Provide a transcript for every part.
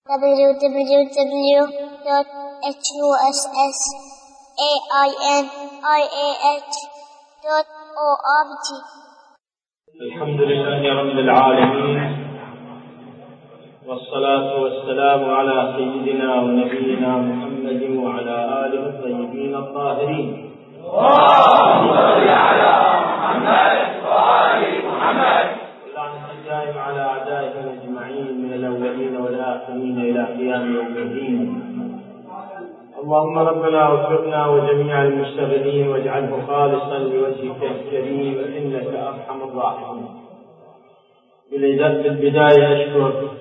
www.husainiah.org. الحمد لله رب العالمين، والصلاة والسلام على سيدنا ونبينا محمد وعلى آله الطيبين الطاهرين. اللهم صل على محمد وآل محمد. اللهم الدائم على أعدائهم أجمعين من الأولين والآخرين إلى قيام يوم الدين. اللهم ربنا وفقنا وجميع المشتغلين واجعله خالصا لوجهك الكريم إنك أرحم الراحمين. بالبداية أشكر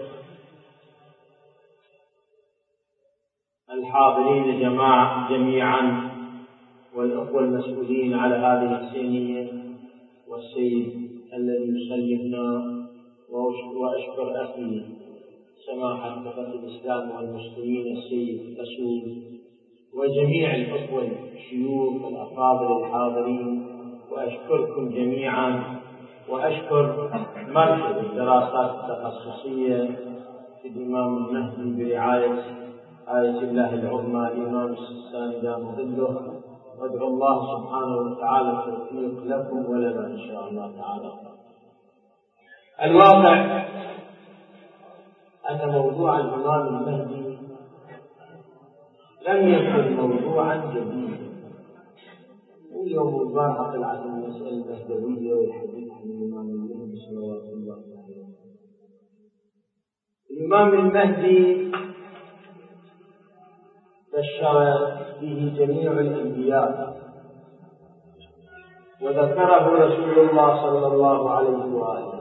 الحاضرين جميعا والأخوة المسؤولين على هذه الحسينية والسيد الذي يسلمنا، وأشكر أخي سماحة مفتي الإسلام والمسلمين السيد مسعود وجميع الأخوة الشيوخ الأفاضل الحاضرين، وأشكركم جميعا، وأشكر مركز الدراسات التخصصية في الإمام المهدي برعاية آية الله العظمى الإمام السيستاني دام ظله، وادعو الله سبحانه وتعالى التوفيق لكم ولنا إن شاء الله تعالى. الواقع أن موضوع الإمام المهدي لم يكن موضوعا جديدا، واليوم البارحة طلعت المسألة المهدوية والحديث عن الإمام المهدي صلوات الله عليه. الإمام المهدي بشر به جميع الأنبياء، وذكره رسول الله صلى الله عليه وآله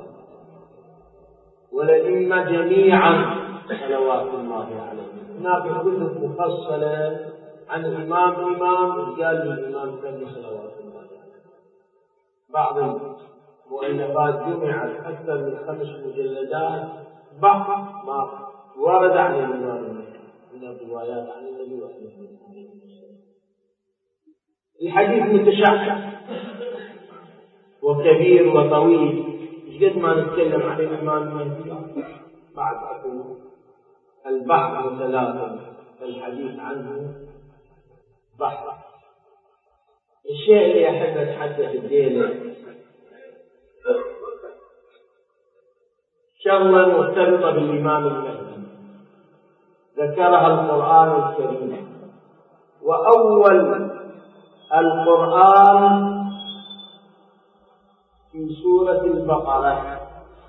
والأئمة جميعا صلوات الله عليه. هناك كتب مفصلة عن الإمام قال للإمام كم صلوات الله عليه. بعض المؤلفات جمعت أكثر من 5 مجلدات بعض ما ورد عن الإمام من الروايات عن النبي عليه الصلاة والسلام. الحديث متشعب وكبير وطويل، قد ما نتكلم عن الإمام المهدي بعد أقول البحر متلاطم، الحديث عنه بحر. الشيء اللي أحب أتحدث الليلة شغلة مرتبطة بالإمام المهدي ذكرها القرآن الكريم، وأول القرآن في سورة البقرة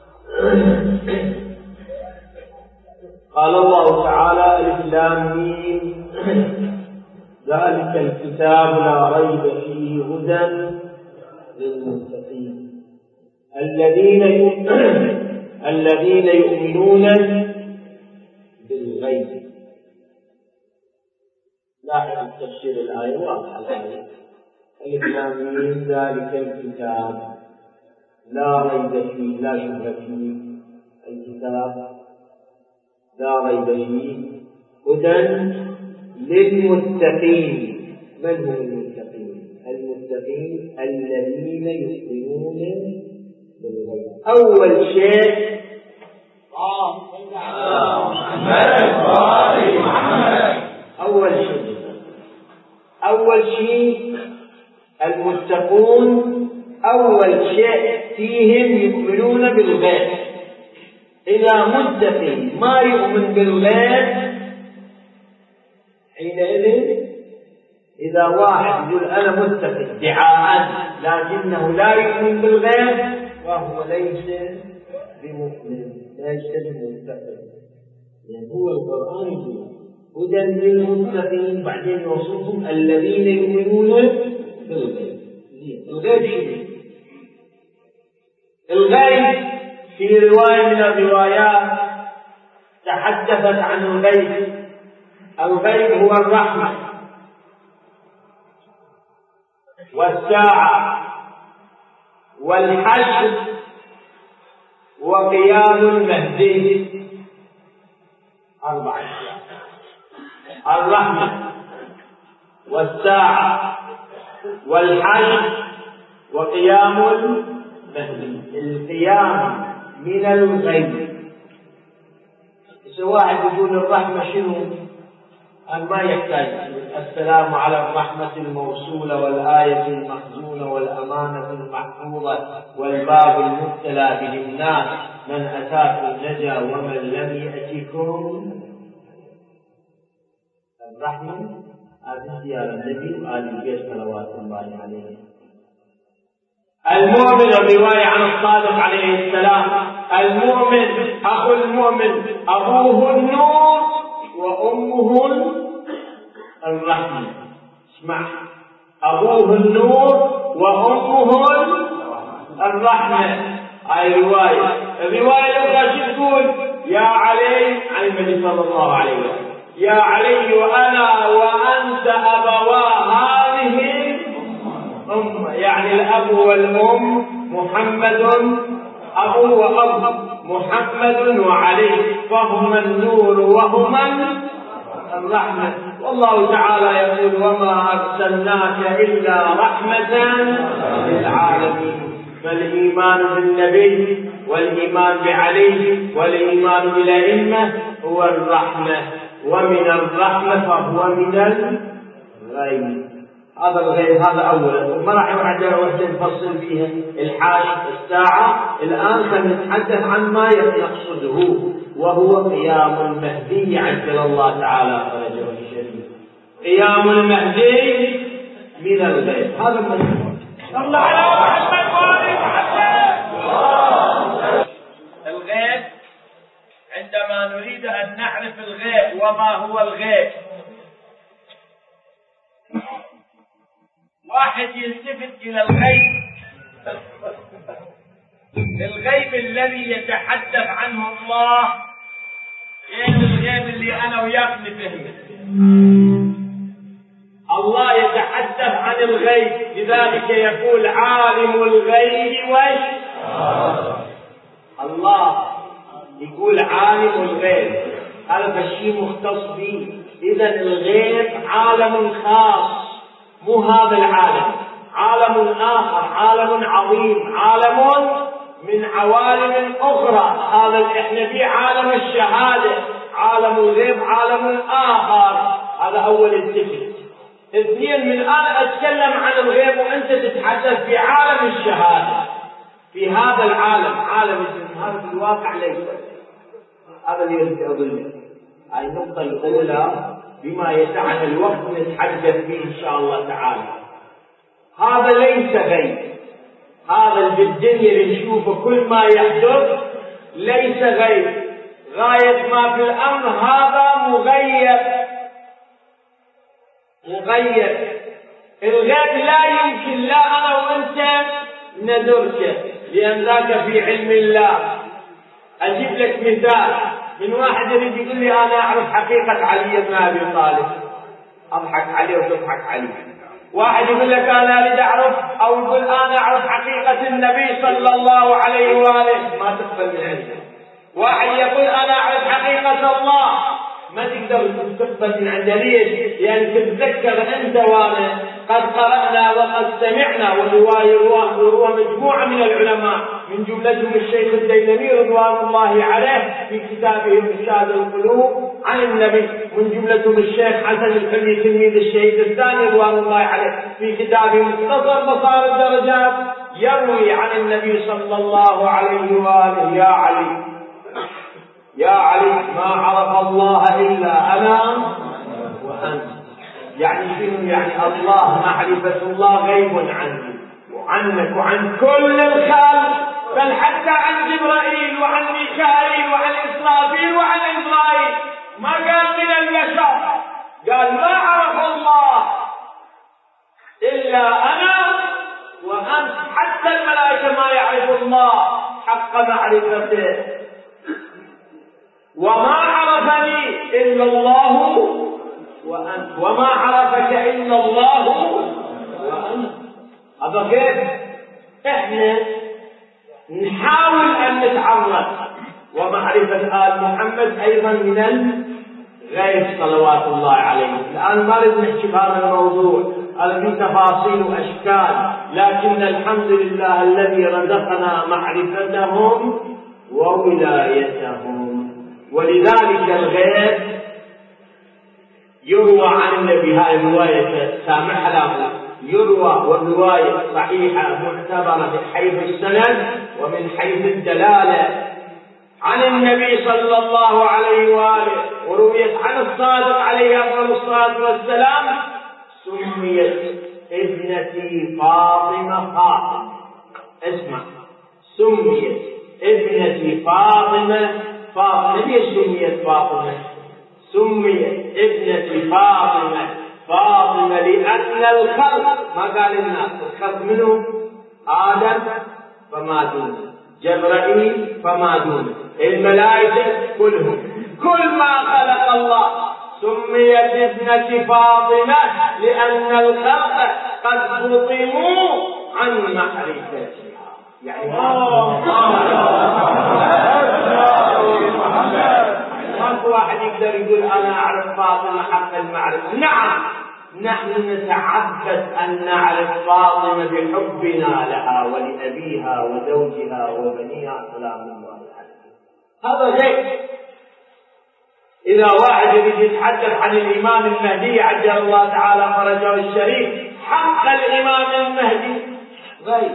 قال الله تعالى: ألف لام ميم ذلك الكتاب لا ريب فيه هدى للمتقين الذين يؤمنون بالغيب. لاحظ تفسير الآية واضحة. الآية ألف لام ميم ذلك الكتاب لا ريب فيه، لا شبهة فيه، الكتاب لا ريب فيه هدى للمتقين. من هم المتقين؟ المتقين الذين يؤمنون بالغيب. أول شيء أول شيء المتقون أول شيء فيهم يؤمنون بالغيب. إذا متقي ما يؤمن بالغيب حينئذ إذا واحد يقول أنا متقي ادعاء لكنه لا يؤمن بالغيب وهو ليس بمؤمن، ليس بمتقي. يعني هو القرآن يقول هدى للمتقين، بعدين يوصفهم الذين يؤمنون بالغيب. الغيب شنو؟ الغيب في رواية من الروايات تحدثت عن الغيب. الغيب هو الرحمة والساعة والحشر وقيام المهدي. 4 أشياء: الرحمة والساعة والحشر وقيام المهدي. القيام من الغيب واحد يقول الرحمة شنو؟ ما يحتاج السلام على الرحمة الموصولة والآية المخزونة والأمانة المحفوظة والباب المبتلى به الناس من أتاكم نجا ومن لم يأتكم. الرحمة هذه اختيار النبي وآل البيت صلوات الله عليه. المؤمن الرواية عن الصادق عليه السلام المؤمن أخو المؤمن أبوه النور وأمه الرحمة. اسمع، أبوه النور وأمه الرحمة. هاي رواية. الرواية الأخرى تقول يا علي عن النبي صلى الله عليه وسلم يا علي وأنا وأنت أبوا هذه الأمة، يعني الأب والأم محمد أبو وأب محمد وعلي، فهما النور وهما الرحمة. والله تعالى يقول وما أرسلناك إلا رحمة للعالمين. فالإيمان بالنبي والإيمان بعلي والإيمان بالأئمة هو الرحمة، ومن الرحمة فهو من الغيب. هذا الغيب هذا أولا، وما راح نرجع وحدة نفصل فيها الحاشية الساعة. الآن سنتحدث عن ما يقصده وهو قيام المهدي عجل الله تعالى فرجه الشريف. قيام المهدي من الغيب هذا المذكور. صلى على محمد وآل محمد. الغيب عندما نريد أن نعرف الغيب وما هو الغيب، واحد يلتفت إلى الغيب، الغيب الذي يتحدث عنه الله غير الغيب اللي أنا وياك نفهمه. الله يتحدث عن الغيب، لذلك يقول عالم الغيب والشهادة. الله يقول عالم الغيب، هذا الشيء مختص به. إذا الغيب عالم خاص، مو هذا العالم، عالم آخر، عالم عظيم، عالم من عوالم أخرى. هذا احنا في عالم الشهادة، عالم الغيب عالم آخر. هذا أول التفت. اثنين، من أنا أتكلم عن الغيب وأنت تتحدث في عالم الشهادة. في هذا العالم عالم هذا في الواقع ليس هذا اللي يريد أظن. هاي النقطة الأولى بما يسعنا الوقت نتحدث فيه إن شاء الله تعالى. هذا ليس غيب، هذا بالدنيا اللي نشوفه كل ما يحدث ليس غيب. غاية ما في الأمر هذا مغيب. الغيب لا يمكن لا أنا وأنت ندركه، لأن ذاك في علم الله. أجيب لك مثال من واحد يريد يقول لي أنا أعرف حقيقة علي بن أبي طالب، أضحك عليه وتضحك عليه. واحد يقول لك أنا أريد أعرف، أو يقول أنا أعرف حقيقة النبي صلى الله عليه وآله، ما تقبل من عنده. واحد يقول أنا أعرف حقيقة الله، ما تقدر تقبل من عنده. ليش؟ لأن تتذكر أنت وأنا قد قرأنا وقد سمعنا، ورواية مجموعة من العلماء من جملتهم الشيخ الديلمي رضوان الله عليه في كتابه إرشاد القلوب عن النبي، من جملتهم الشيخ حسن الحلي تلميذ الشيخ الثاني رضوان الله عليه في كتابه مختصر مصار الدرجات، يروي عن النبي صلى الله عليه وآله يا علي يا علي ما عرف الله إلا أنا وأنت. يعني شنو؟ يعني الله معرفة الله غيب عني وعنك وعن كل الخلق، بل حتى عن جبرائيل وعن ميكائيل وعن إسرافيل وعن إسرائيل. ما قال من البشر، قال ما عرف الله إلا أنا وأنت. حتى الملائكة ما يعرف الله حق معرفته. وما عرفني إلا الله وأنت، وما عرفك إلا الله وأنت. هذا كيف؟ إحنا نحاول أن نتعرف، ومعرفة آل محمد أيضا من الغيب صلوات الله عليه. الآن ما نريد نحكي بهذا الموضوع، هذا في تفاصيل وأشكال، لكن الحمد لله الذي رزقنا معرفتهم وولايتهم. ولذلك الغيب يروى عن النبي، هاي الرواية سامح له، يروى والرواية صحيحة معتبرة من حيث السند ومن حيث الدلالة عن النبي صلى الله عليه وآله، ورويت عن الصادق عليه أفضل الصلاة والسلام: سميت ابنتي فاطمة فاطمة. اسمع، سميت ابنتي فاطمة فاطمة. ليش سميت فاطمة؟ سميت ابنتي فاطمة فاطمة لأن الخلق، ما قال الناس، الخلق منهم آدم فما دونه، جبرائيل فما دونه، الملائكة كلهم، كل ما خلق الله. سميت ابنتي فاطمة لأن الخلق قد فطموا عن معرفتها. يعني ماكو واحد يقدر يقول أنا أعرف فاطمة حق المعرفة. نعم، نحن نتعبد أن نعرف فاطمة بحبنا لها ولأبيها وزوجها وبنيها سلام الله عليها. هذا غير. إذا واحد يريد يتحدث عن الإمام المهدي عجل الله تعالى فرجه الشريف، حق الإمام المهدي غير.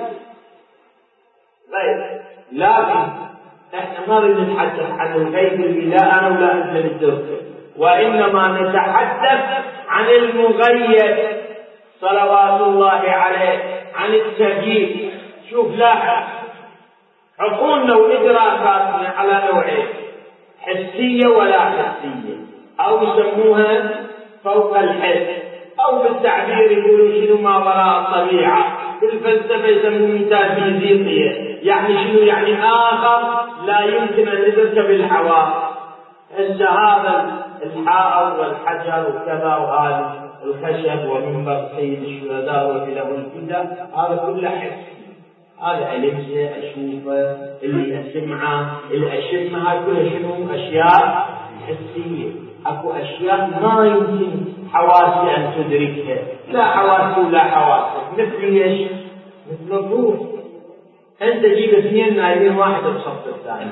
لكن احنا ما نريد نتحدث عن الغيب اللي لا انا ولا انت ندركه، وانما نتحدث عن المغيب صلوات الله عليه، عن التغييب. شوف، لاحظ، عقولنا وادراكاتنا على نوعين: حسيه ولا حسيه، او يسموها فوق الحس، او بالتعبير يقولوا شنو ما وراء الطبيعه. بالفلسفه يسموه ميتافيزيقيه، يعني شنو؟ يعني آخر لا يمكن أن ندرك بالحواس. هذا الحائط والحجر وكذا وهذا الخشب ومنبر سيد الشهداء وله الفداء، هذا كله حسي. هذا ألمسه، أشوفه، اللي أسمعه، اللي أشمه، هاي كلها شنو؟ أشياء حسية. أكو أشياء ما يمكن حواسي أن تدركها، لا حواسي ولا حواسك. مثل ايش؟ مثل الروح. أنت جيب اثنين نايمين، واحد بصف الثاني،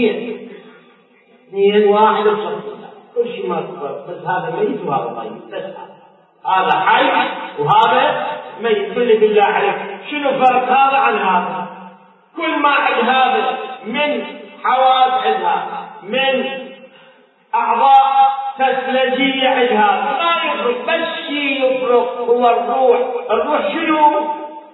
اثنين واحد بصف الثاني، كل شيء ما تفرق، بس هذا ميت وهذا طيب، بس هذا حي وهذا ميت. بالله عليك شنو فرق هذا عن هذا؟ كل ما عند هذا من حواس عندها، من أعضاء فسلجية عند هذا، ما يفرق، بس شيء يفرق هو الروح. الروح شنو؟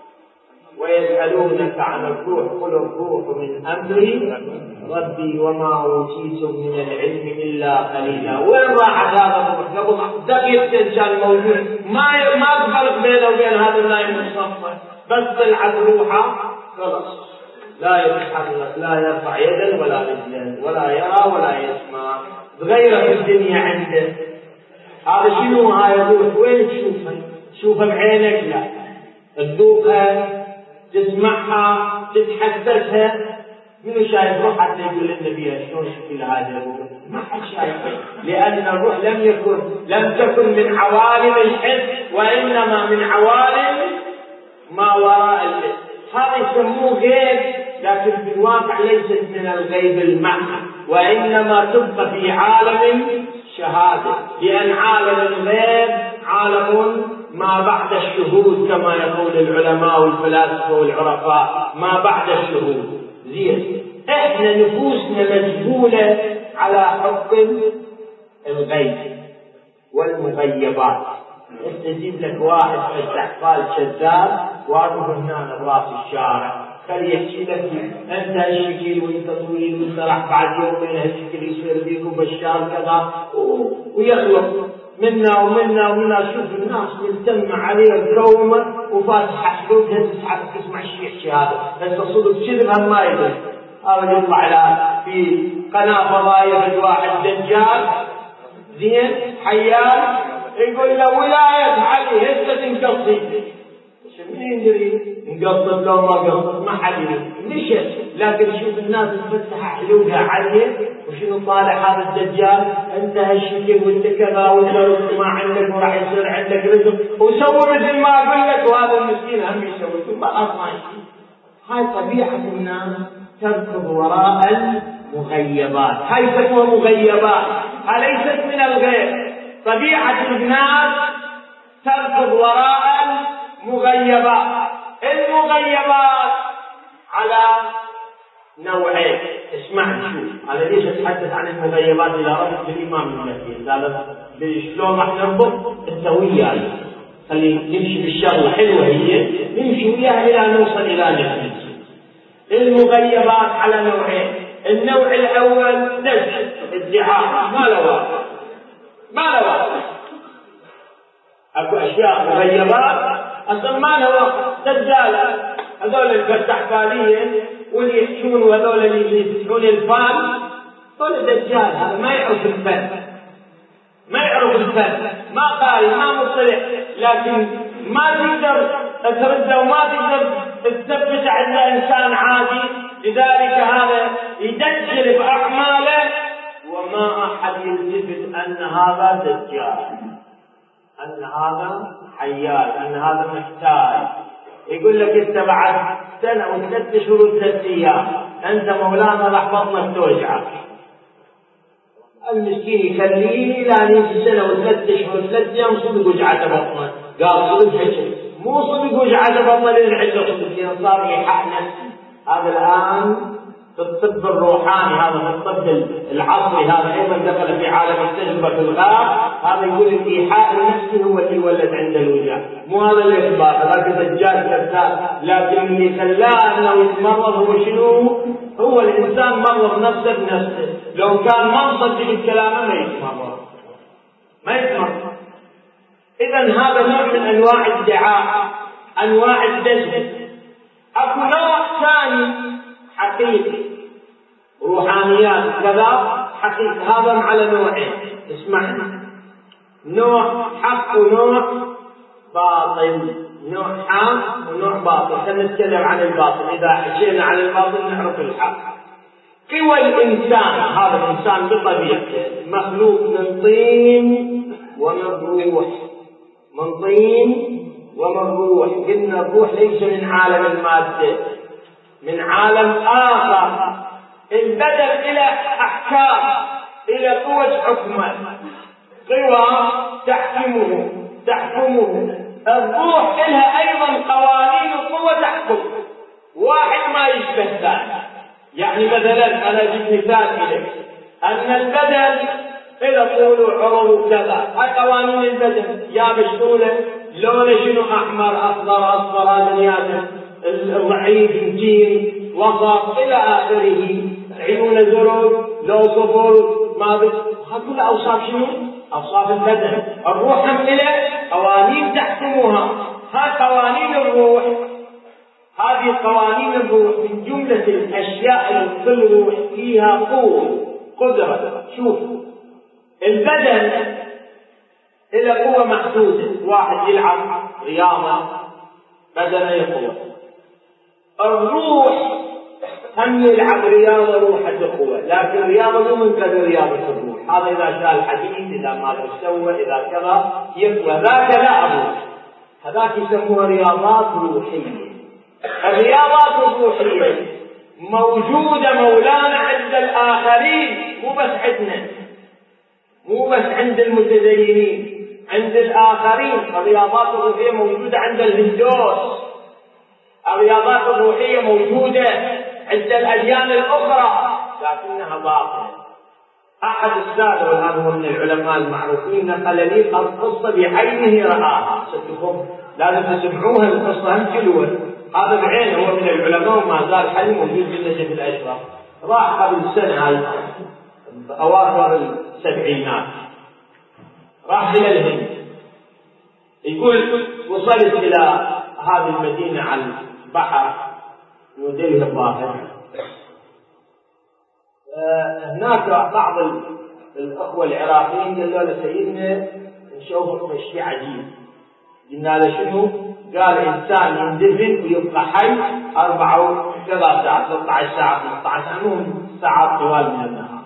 ويسألونك عن الروح قل الروح من أمر ربي وما أوتيتم من العلم إلا قليلا. وين راح هذا الروح؟ قبل دقيقتين كان موجود، ما تفرق بينه وبين هذا النايم الصفر، بس طلعت روحه خلص، لا يتحرك، لا يرفع يدا ولا رجلا، ولا يرى ولا يسمع، تغيرت الدنيا عنده. هذا شنو هاي الروح؟ وين تشوفها؟ تشوفها بعينك؟ لا، تذوقها، تسمعها، تتحدثها. منو شايف روح حتى يقول للنبي شلون شكل هذه الروح؟ ما حد شايفها، لأن الروح لم تكن من عوالم الحس، وإنما من عوالم ما وراء الحس. هذا يسموه غيب، لكن في الواقع ليست من الغيب المعنى، وإنما تبقى في عالم شهادة، لأن عالم الغيب عالم ما بعد الشهود، كما يقول العلماء والفلاسفة والعرفاء، ما بعد الشهود. زين، احنا نفوسنا مجبولة على حكم الغيب والمغيبات. انت تجيب لك واحد استحفال شذاب واقف هنا براس الشارع، خليه يحكي لك انت هالشكل وانت طويل وانت راح بعد يومين هالشكل يصير بيكم بشار كذا، ويخلق منا ومنا. شوف الناس ملتمة عليه الكومة وفاتحة حدودها تسمع الشيء يحكي هذا، بس صدق كذب ما يدري. هذا يطلع على في قناة فضائية واحد دجال زين حيال يقول له ولاية علي هسه تنقصي، مين يدري انقصت لو ما قصت؟ ما حد يدري، مشت. لكن شوف الناس تفتح حلولها عليه، وشنو طالع هذا الدجال؟ انت هالشكل وانت كذا وانت رزق ما عندك وراح يصير عندك رزق، وسوي مثل ما اقول لك، وهذا المسكين هم يسوي ثم اصلا. هاي طبيعة الناس تركض وراء مغيبات. هاي تسمى مغيبات، أليست من الغيب. طبيعة الناس تركض وراء المغيبات. المغيبات على نوعين. اسمعني شوف، أنا ليش أتحدث عن المغيبات إلى ربط الإمام المهدي؟ قال شلون راح نربط؟ أنت وياي خلي نمشي بالشغلة حلوة، هي نمشي وياها إلى نوصل إلى نفسي. المغيبات على نوعين. النوع الأول نزل ادعاء ما له واقع، ما له واقع. اكو اشياء مغيبات اصلا ما له واقع. دجالة هذول الفتحفالية واللي يحشون وهذول اللي يفتحون الفال، هذول دجال. هذا ما يعرف الفن، ما يعرف الفن، ما قاري، ما مطلع، لكن ما تقدر ترده وما تقدر تثبت عند انسان عادي. لذلك هذا يدجل باعماله وما احد يلتفت ان هذا دجال، ان هذا حيال، ان هذا محتاج. يقول لك انت بعد سنه و3 شهور و3 ايام انت مولانا راح بطنك توجعك. المسكين يخليه الى يجي سنه و3 شهور و3 ايام صدق وجعته بطنه. قال صدق حكي، مو صدق وجعته بطنه لين عنده صدق، صار يحق نفسه. هذا الان في الطب الروحاني، هذا في الطب العصري، هذا ايضا دخل في عالم التجربه في الغاب. هذا يقول الايحاء النفسي هو اللي يولد عند الوجع، مو هذا الاخبار. هذاك الدجال كذاب، لكن اللي خلاه انه يتمرض هو شنو؟ هو الانسان مرض نفسه بنفسه. لو كان ما مصدق الكلام ما يتمرض، ما يتمرض. اذا هذا نوع من انواع الادعاء، انواع الدجل. اكو نوع ثاني حقيقي، روحانيات كذا حقيقي. هذا على نوعين، اسمعني، نوع حق ونوع باطل. نوع حق ونوع باطل. خلينا نتكلم عن الباطل. اذا حكينا عن الباطل نعرف الحق. قوى الانسان، هذا الانسان بطبيعته مخلوق من طين ومن روح، من طين ومن روح. قلنا الروح ليس من عالم المادة، من عالم آخر. البدن إلى أحكام، إلى قوة حكمه، قوى تحكمه. الروح لها أيضا قوانين وقوة تحكم. واحد ما يشبه ثاني. يعني مثلا أنا أجيب مثال إليك، أن البدن إلى طول وعرض وكذا. هاي قوانين البدن. يابس طوله، لونه شنو، أحمر أخضر أصفر، هذا نيابه. الضعيف متين وسط إلى آخره. عيون زرق لو صفر ما بس. هذول أوصاف شنو؟ أوصاف البدن. الروح هم إلى قوانين تحكمها. هاي قوانين الروح. هذه قوانين الروح من جملة الأشياء اللي في الروح فيها قوة قدرة. شوف البدن إلى قوة محدودة. واحد يلعب رياضة بدنه يقوى. الروح هم يلعب رياضة روحه قوة، لكن الرياضة مو من قدر رياضة الروح. هذا إذا شال حديد، إذا ما سوى، إذا كذا يقوى. ذاك لا الروح، هذاك يسموها رياضات روحية. الرياضات الروحية موجودة مولانا عند الآخرين، مو بس عندنا، مو بس عند المتدينين، عند الآخرين. الرياضات الروحية موجودة عند الهندوس، الرياضات الروحية موجودة عند الأديان الأخرى، لكنها باطلة. أحد السادة، وهذا هو من العلماء المعروفين، نقل لي القصة بعينه رآها. صدقكم لازم تسمعوها القصة هم كلها. هذا بعينه هو من العلماء وما زال حي موجود في النجف الأشرف. راح قبل سنة هاي أواخر السبعينات، راح إلى الهند. يقول وصلت إلى هذه المدينة على البحر نوديلي الظاهر. هناك بعض الأخوة العراقيين قالوا له سيدنا نشوفك شيء عجيب. قلنا له شنو؟ قال إنسان يندفن ويبقى حي 4 ساعات 13 ساعة 15 ساعات طوال من النهار.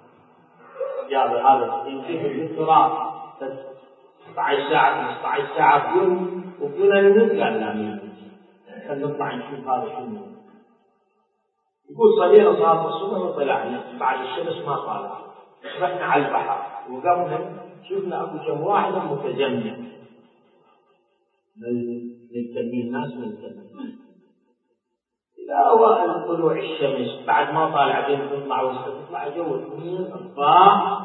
هذا يندفن في التراب 16 ساعة 15 ساعة في يوم. وقلنا له قال لا، خلينا نطلع نشوف هذا شنو. يقول صلينا صلاة الصبح وطلعنا بعد الشمس ما طالع، رحنا على البحر وقمنا شفنا أكو كم واحد متجمع نلتمي الناس ونلتمي إلى أوائل طلوع الشمس بعد ما طالع بين تطلع وتطلع جو اثنين أرباع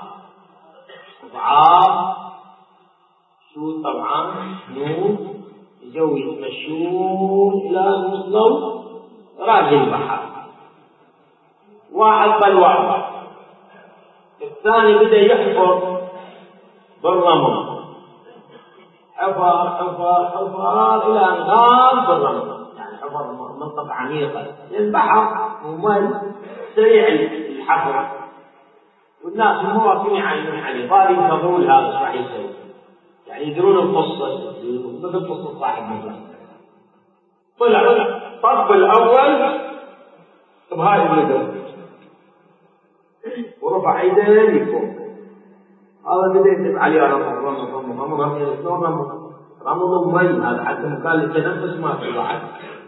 أضعاف شو طبعا نور جو يتمشون إلى وصلوا راجل البحر. واحد بالوعد الثاني بدأ يحفر بالرمل، حفر حفر حفر إلى أن غاب بالرمل، يعني حفر منطقة عميقة للبحر ومن سريع الحفر، والناس هم واقفين يعينون عليه قال ينتظرون هذا ايش راح يسوي، يعني يدرون القصة مثل قصة صاحب مثلا. طلع طب الأول بهاي الندر ورفع يديه لفوق، هذا بدا يكتب عليه رمض مي، هذا حتى مكان التنفس ما في بعد.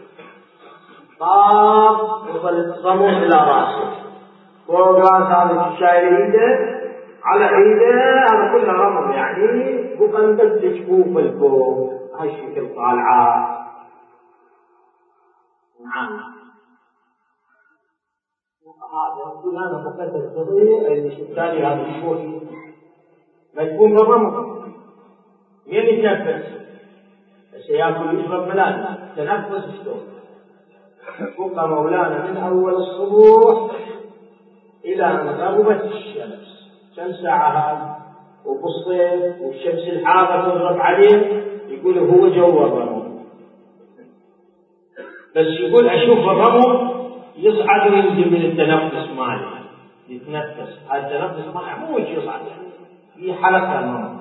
طاب وصل الصمم الى راسه، فوق راس هذا شايل ايده على ايده، هذا كله رمض يعني بقندق تشوف الفوق هالشكل طالعه. نعم هذا يقول انا فقدت الصغير اللي شفتاني هذا الشوي مدفون بالرمل، مين يتنفس؟ سياكل يشرب ملان تنفس شلون؟ بقى مولانا من اول الصبح الى ان غربت الشمس، كم ساعه هذه وبالصيف والشمس الحاره تغرب عليه، يقول هو جو الرمل. بس يقول اشوف الرمل يصعد وينزل من التنفس ماله، يتنفس، هذا التنفس ماله مو يصعد يعني في حلقة الرمل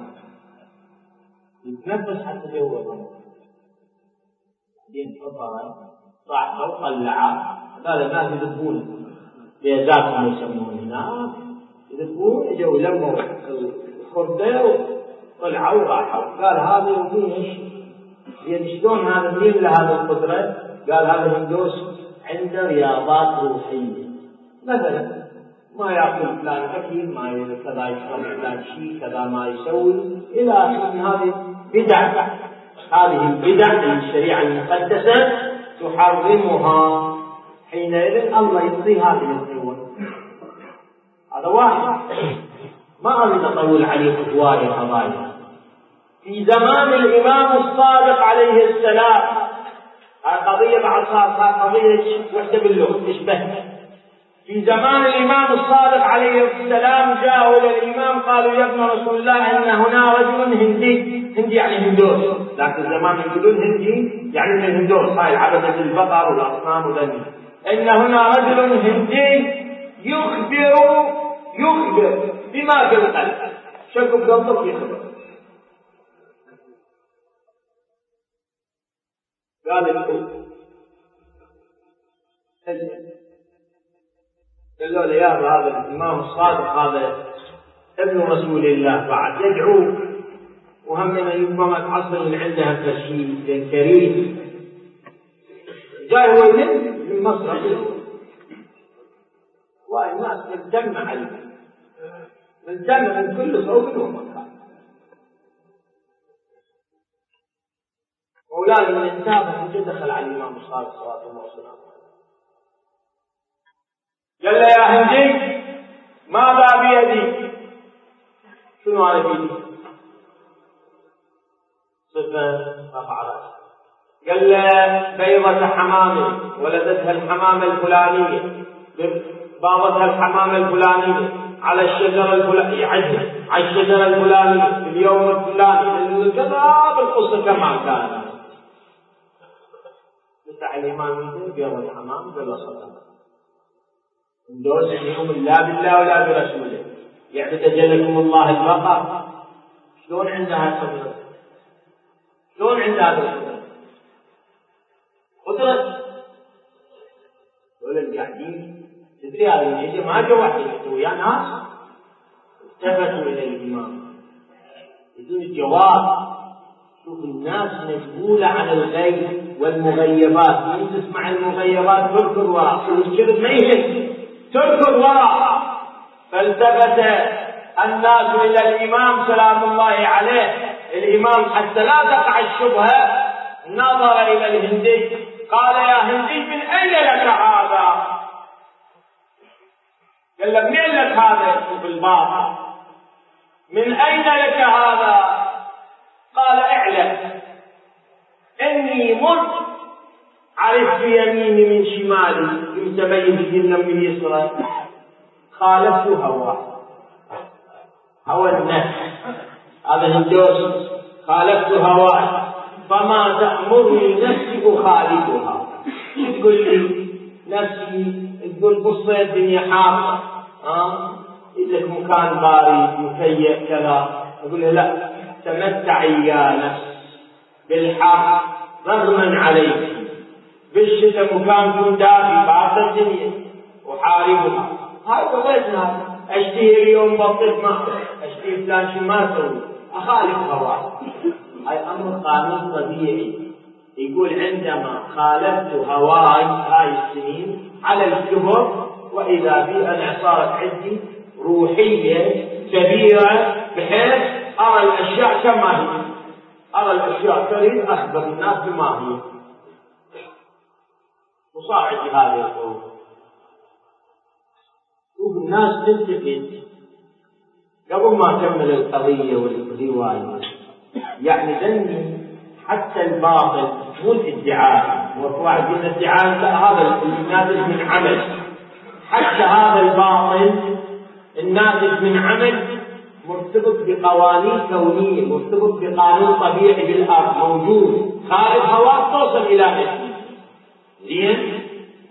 يتنفس حتى جو الرمل. بعدين حفر صعبه وطلعه، هذا الناس يذبون بيزاتهم يسمون هناك، يذبون اجوا لموا الخردة وطلعوا وراحوا. قال هذا يومين ايش؟ لأن شلون هذا مين له هذه القدرة؟ قال هذا هندوس عنده رياضات روحية، مثلا ما يأكل فلان أكل، ما كذا يشرب فلان شيء، كذا ما يسوي إلى آخره. هذه بدع، هذه البدع الشريعة المقدسة تحرمها، حينئذ الله يعطي هذه القوة. هذا واحد. ما أريد أطول عليه هواية قضايا. في زمان الإمام الصادق عليه السلام، قضية بعد صار قضية وحدة باللغة تشبه. في زمان الإمام الصادق عليه السلام جاءوا إلى الإمام قالوا يا ابن رسول الله إن هنا رجل هندي يعني هندوس، لكن زمان يقولون هندي يعني من الهندوس، هاي عبدة البقر والأصنام وذنب. إن هنا رجل هندي يخبر بما في القلب، شكو بقلبك يخبر. قال قالوا له يا هذا الإمام الصادق هذا ابن رسول الله بعد يدعو، وهمنا يبقى تعصر من عندها تشيء كريم. جاء هو من مصر والناس تجمع عليه، من كل صوب ومكان. مولانا من انتابه دخل على الإمام الصادق صلى الله عليه وسلم قال له يا هندي ماذا بيدي؟ شنو على بيدي؟ صفة رفع رأسه. قال له بيضة حمامة ولدتها الحمامة الفلانية، باضتها الحمامة الفلانية على الشجرة الفلانية، على الشجرة الفلانية في اليوم الفلاني، كذا بالقصة كما كان. فتح الإمام يقول بيضة الحمام بلا صدق دوس يوم لا بالله ولا برسوله، يعني تجلكم الله البقر. شلون عندها القدرة؟ شلون عندها القدرة؟ قدرة ولا القاعدين تدري هذا الشيء ما جاء واحد يا ناس التفتوا إلى الإمام بدون الجواب. شوف الناس مشغولة عن الغيب والمغيبات، من تسمع المغيبات تركض وراء، الشرك ما يهم تركض وراء. فالتفت الناس إلى الإمام سلام الله عليه. الإمام حتى لا تقع الشبهة نظر إلى الهندي قال: يا هندي، من أين لك هذا؟ قال له: منين لك هذا؟ يكتب الباطل. من أين لك هذا؟ قال: اعلم إني مر عرفت يميني من شمالي يتبين الجنة من يسرى، خالفت هوى النفس، هذا هندوس، خالفت هواي، فما تأمرني نفسي أخالفها. تقول لي نفسي، تقول بصي الدنيا حارة، إذا مكان بارد مكيف كذا، أقول له: لا، تمتعي يا نفس بالحق رغما عليك، بالشتاء مكانكم دافي بعد الدنيا وحاربها. هذا وزنها، اشتهي اليوم بطيء ما اشتهي فلان شيء ما اسوي، اخالف هواي. هاي امر قانون طبيعي. يقول: عندما خالفت هواي هاي السنين على الكبر، واذا بي انا صارت عندي روحيه كبيره بحيث ارى الاشياء كما هي، ارى الاشياء تريد اخبر الناس بما هي، وصاعد هذه القوة. شوف الناس تلتفت قبل ما تكمل القضية والرواية، يعني ذني حتى الباطل مو الادعاء، وواحد من الادعاء هذا الناتج من عمل، حتى هذا الباطل الناتج من عمل مرتبط بقوانين كونية، مرتبط بقانون طبيعي بالأرض موجود، خارج هواء توصل إلى نفسه. زين؟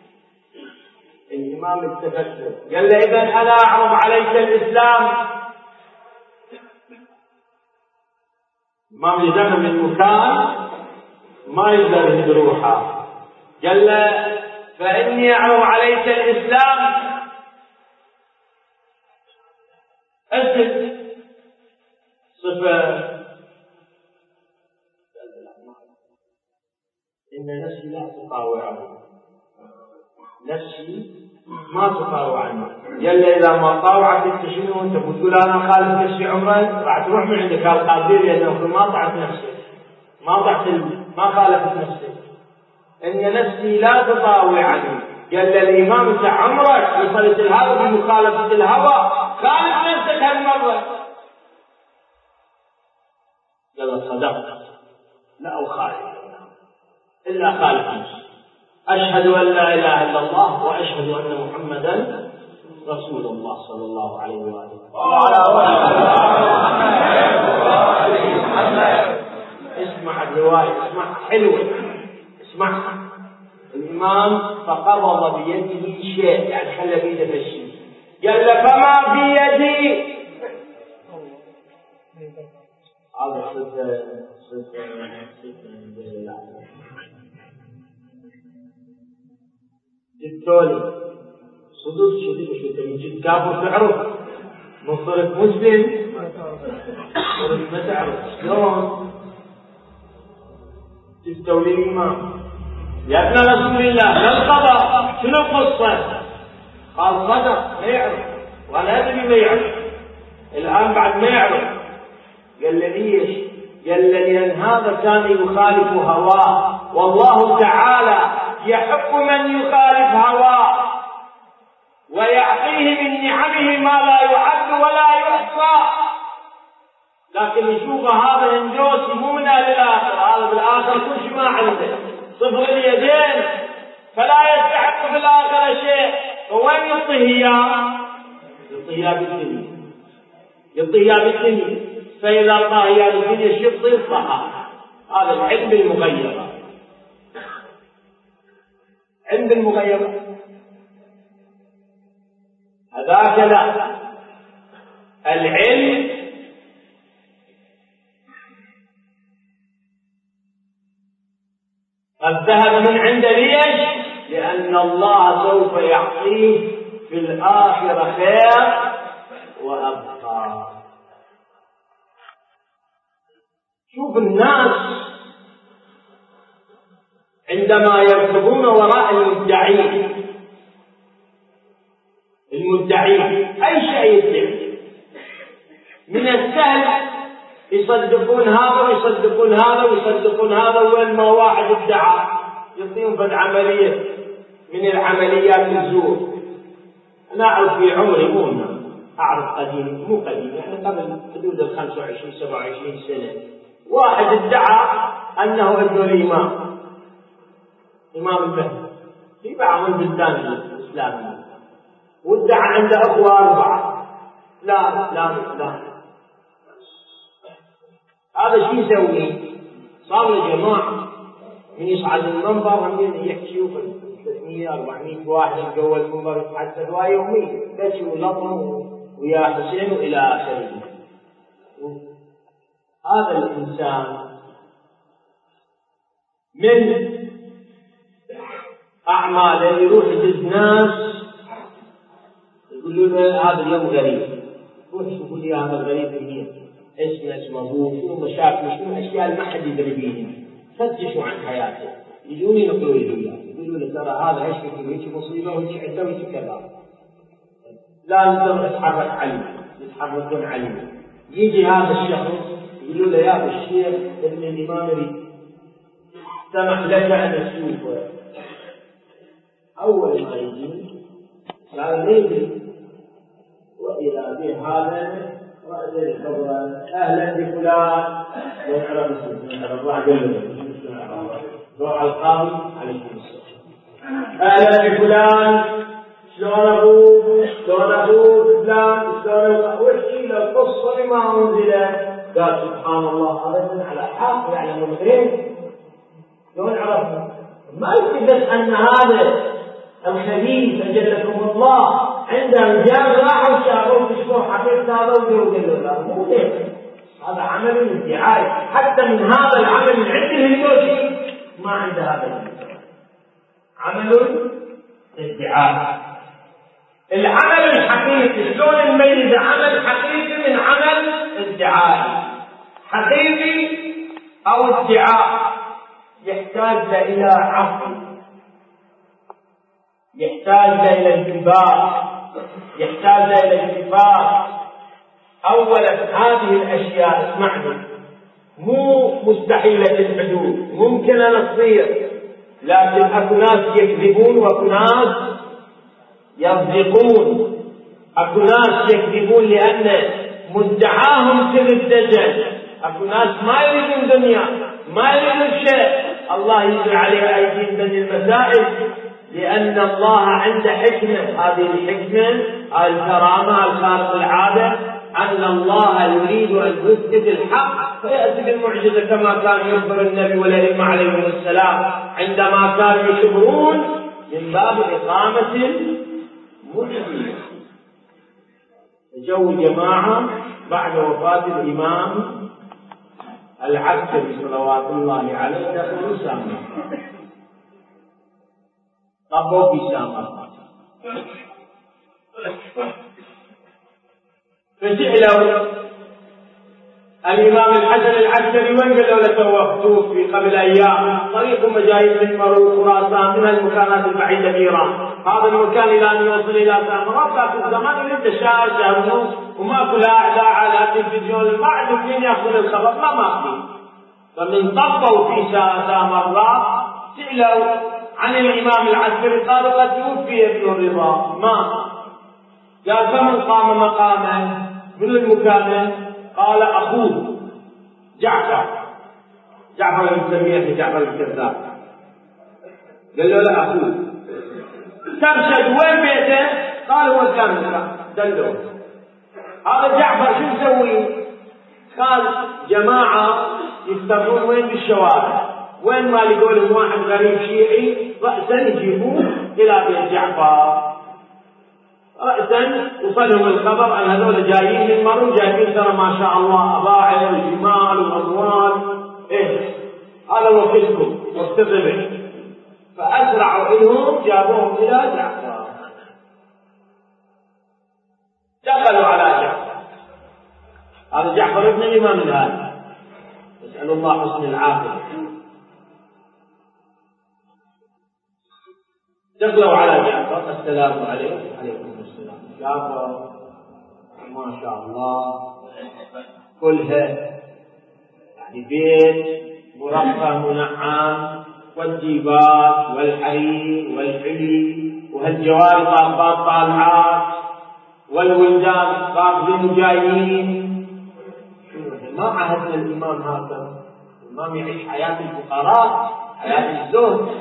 الإمام التفكر قال له: إذا أنا أعرض عليك الإسلام. الإمام لزمه من مكان ما يقدر يدروحه، قال له: فإني أعرض عليك الإسلام، أسد صفة إن نفسي لا تطاوع عنه، نفسي ما تطاوع عنه. يلا إذا ما طاوعت أنت شنو؟ أنت بتقول أنا خالف نفسي عمرا، راح تروح من عندك القادر، لأنه ما طاعت نفسك، ما خالفت نفسك. إن نفسي لا تطاوع عنه. قال الإمام: أنت عمرك وصلت الهوى بمخالفة الهوى، خالف نفسك هالمرة. قال: صدقت، لا أخالف إلا خالف نفسي، أشهد أن لا إله إلا الله وأشهد أن محمدا رسول الله صلى الله عليه وآله. اسمع الرواية، اسمع حلوة، اسمعها. الإمام فقبض بيده شيء، يعني خلى بيده في الشيء، قال له: فما بيدي؟ هذا صدق التولي صدق شو تمشي كافر تعرف، مصرف مسلم مصرف ما تعرف شلون تستولي الإمام. يا ابن رسول الله ما القضاء؟ شنو القصة؟ قال: صدق، ما يعرف، وأنا أدري ما يعرف، الآن بعد ما يعرف. قال: ليش؟ قال: لأن هذا كان يخالف هواه، والله تعالى يحق من يخالف هواه ويعطيه من نعمه ما لا يعد ولا يحصى. لكن نشوف هذا هندوسي مو من أهل الآخرة، هذا بالآخرة كل شيء ما عنده، صفر اليدين، فلا يستحق في الآخرة شيء. وين يعطيه إياه؟ يعطيه إياه بالدنيا. فإذا أعطاه إياه بالدنيا شو يصير؟ صحة. هذا العلم المغيب، علم المغيب هذاك لا. العلم الذهب من عند ليش؟ لأن الله سوف يعطيه في الآخرة خير وأبقى. شوف الناس عندما يركضون وراء المدعين أي شيء يدعي، من السهل يصدقون هذا ويصدقون هذا ويصدقون هذا، وين ما واحد ادعى يعطيهم فد عملية من العمليات الزور. أنا أعرف في عمري أعرف قديم مو قديم يعني قبل حدود 25 27 سنة، واحد ادعى أنه ابن الإمام المهدي في بعض البلدان الإسلامية، وادعى عنده أخوة 4. لا هذا شو يسوي؟ صار له جماعة من يصعد المنبر هم يحكي 300 400 واحد جوا المنبر حتى رواية يومية بشي ولطم ويا حسين إلى آخره. هذا الإنسان من أعماله يروح يجد ناس يقولوا له هذا اليوم غريب، روح شوفوا لي هذا الغريب هي اسمه ابوه، شنو مشاكله، شنو الاشياء اللي ما حد يدري بيها، فتشوا عن حياته، يجون ينقلوا لي يقولوا له ترى هذا ايش فيه هيك مصيبه وهيك عنده وهيك كذا، لازم يتحركون عليه. يجي هذا الشخص يقولوا له يا ابو الشيخ ابن الامام يريد سمح لك ان تشوفه. اول ما يجي قال لي والى به هذا رأس الخبر أهلا بفلان ويعرف اسمه الله جل روح القاضي عليه السلام أهلا بفلان شلون أبوك فلان شلون وحكي له القصة بما أنزلت. قال سبحان الله هذا على حق يعلم الغيب. شلون عرفنا؟ ما يثبت أن هذا الخبيث أجلكم الله عند رجال راحوا شافوا تشوفوا حقيقة هذا وقالوا لا مو هيك، هذا عمل ادعائي. حتى من هذا العمل اللي عنده الهندوسي ما عنده هذا عمل ادعائي. العمل الحقيقي شلون نميز عمل حقيقي من عمل ادعائي؟ حقيقي أو ادعاء يحتاج إلى عقل، يحتاج إلى انتباه، يحتاج إلى اتفاق. أولا هذه الأشياء اسمعني مو مستحيلة الحدوث، ممكن أن تصير، لكن أكو ناس يكذبون وأكو ناس يصدقون. أكو ناس يكذبون لأن مدعاهم سر الدجل، أكو ناس ما يريدون دنيا، ما يريدون شيء، الله يجري عليه أيديهم بني المسائل، لأن الله عنده حكمة. هذه الحكمة الكرامة الخارق العادة أن الله يريد أن يثبت الحق فيأتي بالمعجزة كما كان يخبر النبي والأئمة عليهم السلام عندما كانوا يخبرون من باب إقامة المعجزة. جو جماعة بعد وفاة الإمام العسكري صلوات الله عليه دخلوا سامة طبوا في سامة، فسألوا الإمام الحسن العسكري وين قالوا له توقفتوه في قبل أيام طريق مجايد من مرو خراسان من المكانات البعيدة بإيران، هذا المكان إلى أن يوصل إلى سامراء. كان في الزمان اللي أنت شهر ونص وما كل إعلان على التلفزيون، ما عندهم مين يأخذ الخبر ما في. فمن طبوا في سامراء سألوا عن الإمام العسكري قالوا قد توفي ابن الرضا. ما قال فمن قام مقامه من المكان؟ قال أخوه جعفر المسميه جعفر الكذاب. قال له لا أخوه. ترشد وين بيته؟ قال هو كان دلوه. هذا جعفر شو مسوي؟ قال جماعة يفترون وين بالشوارع، وين ما لقوا لهم واحد غريب شيعي رأسا يجيبوه إلى بيت جعفر، رأسا وصلهم الخبر أن هذول جايين من مرو، جايين ترى ما شاء الله أباعر وجمال وأموال، هذا وقتكم وقت الربح. فأسرعوا إلهم جابوهم إلى جعفر، دخلوا على جعفر. هذا جعفر ابن الإمام الهادي، بس نسأل الله حسن العافية. دخلوا على جعفر، السلام عليكم. عليكم السلام. جعفر ما شاء الله كلها يعني بيت مرفه منعم، والجيبات والحرير والحلي وهالجواري طابات طالعات والولدان قابلين جايين. ما عهدنا الإمام هكذا. الإمام يعيش حياة الفقراء، حياة الزهد.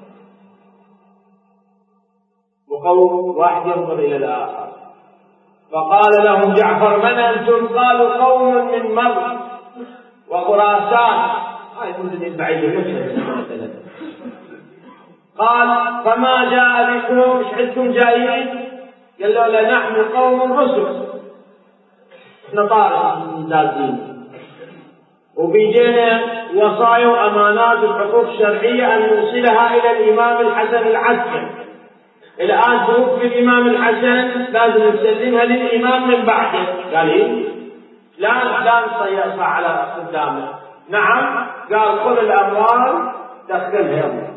وقوم واحد ينظر إلى الآخر، فقال لهم جعفر: من أنتم؟ قالوا: قوم من مر وخراسان. هاي المدن بعيدة مثلا. قال: فما جاء بكم؟ ايش عندكم جايين؟ قالوا: لا نحن قوم رسل، احنا طارق ممتازين، وبيجينا وصايا وامانات وحقوق شرعيه ان نوصلها الى الامام الحسن العسكري. الان توفي الامام الحسن، لازم نسلمها للامام من بعده. قال: ايه؟ لا نصيصها على قدامه. نعم. قال: خذ الاموال دخلها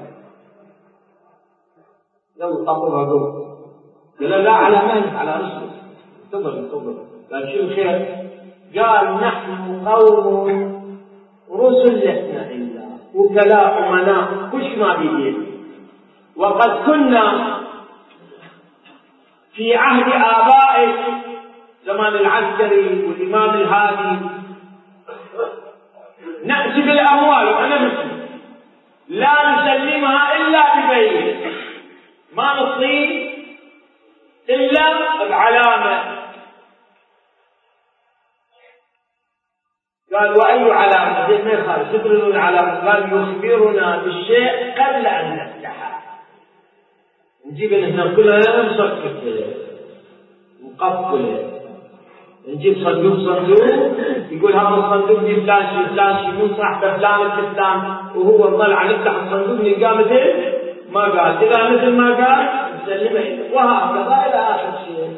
يلا طبوا هذول. قال: لا على مهلك، على رسلك. انتظر. قال: شو الخير؟ قال: نحن قوم رسل لسنا إلا وكلاء أمناء، كش ما بيدين، وقد كنا في عهد آبائك زمان العسكري والإمام الهادي نأتي بالأموال وأنا مسلم، لا نسلمها إلا ببين، ما نصيب إلا العلامة. قال: وأي علامة؟ زين ما يخالف، شكرا العلامة. قال: يخبرنا بالشيء قبل أن نفتحه. نجيب نحن كلها نصفق نقفله، نجيب صندوق يقول هذا الصندوق دي فلان مو صاحبه فلان الفلان، وهو طلع نفتح الصندوق نلقاه مثل ما قال، إذا مثل ما قال نسلمه، وهكذا إلى آخر شيء.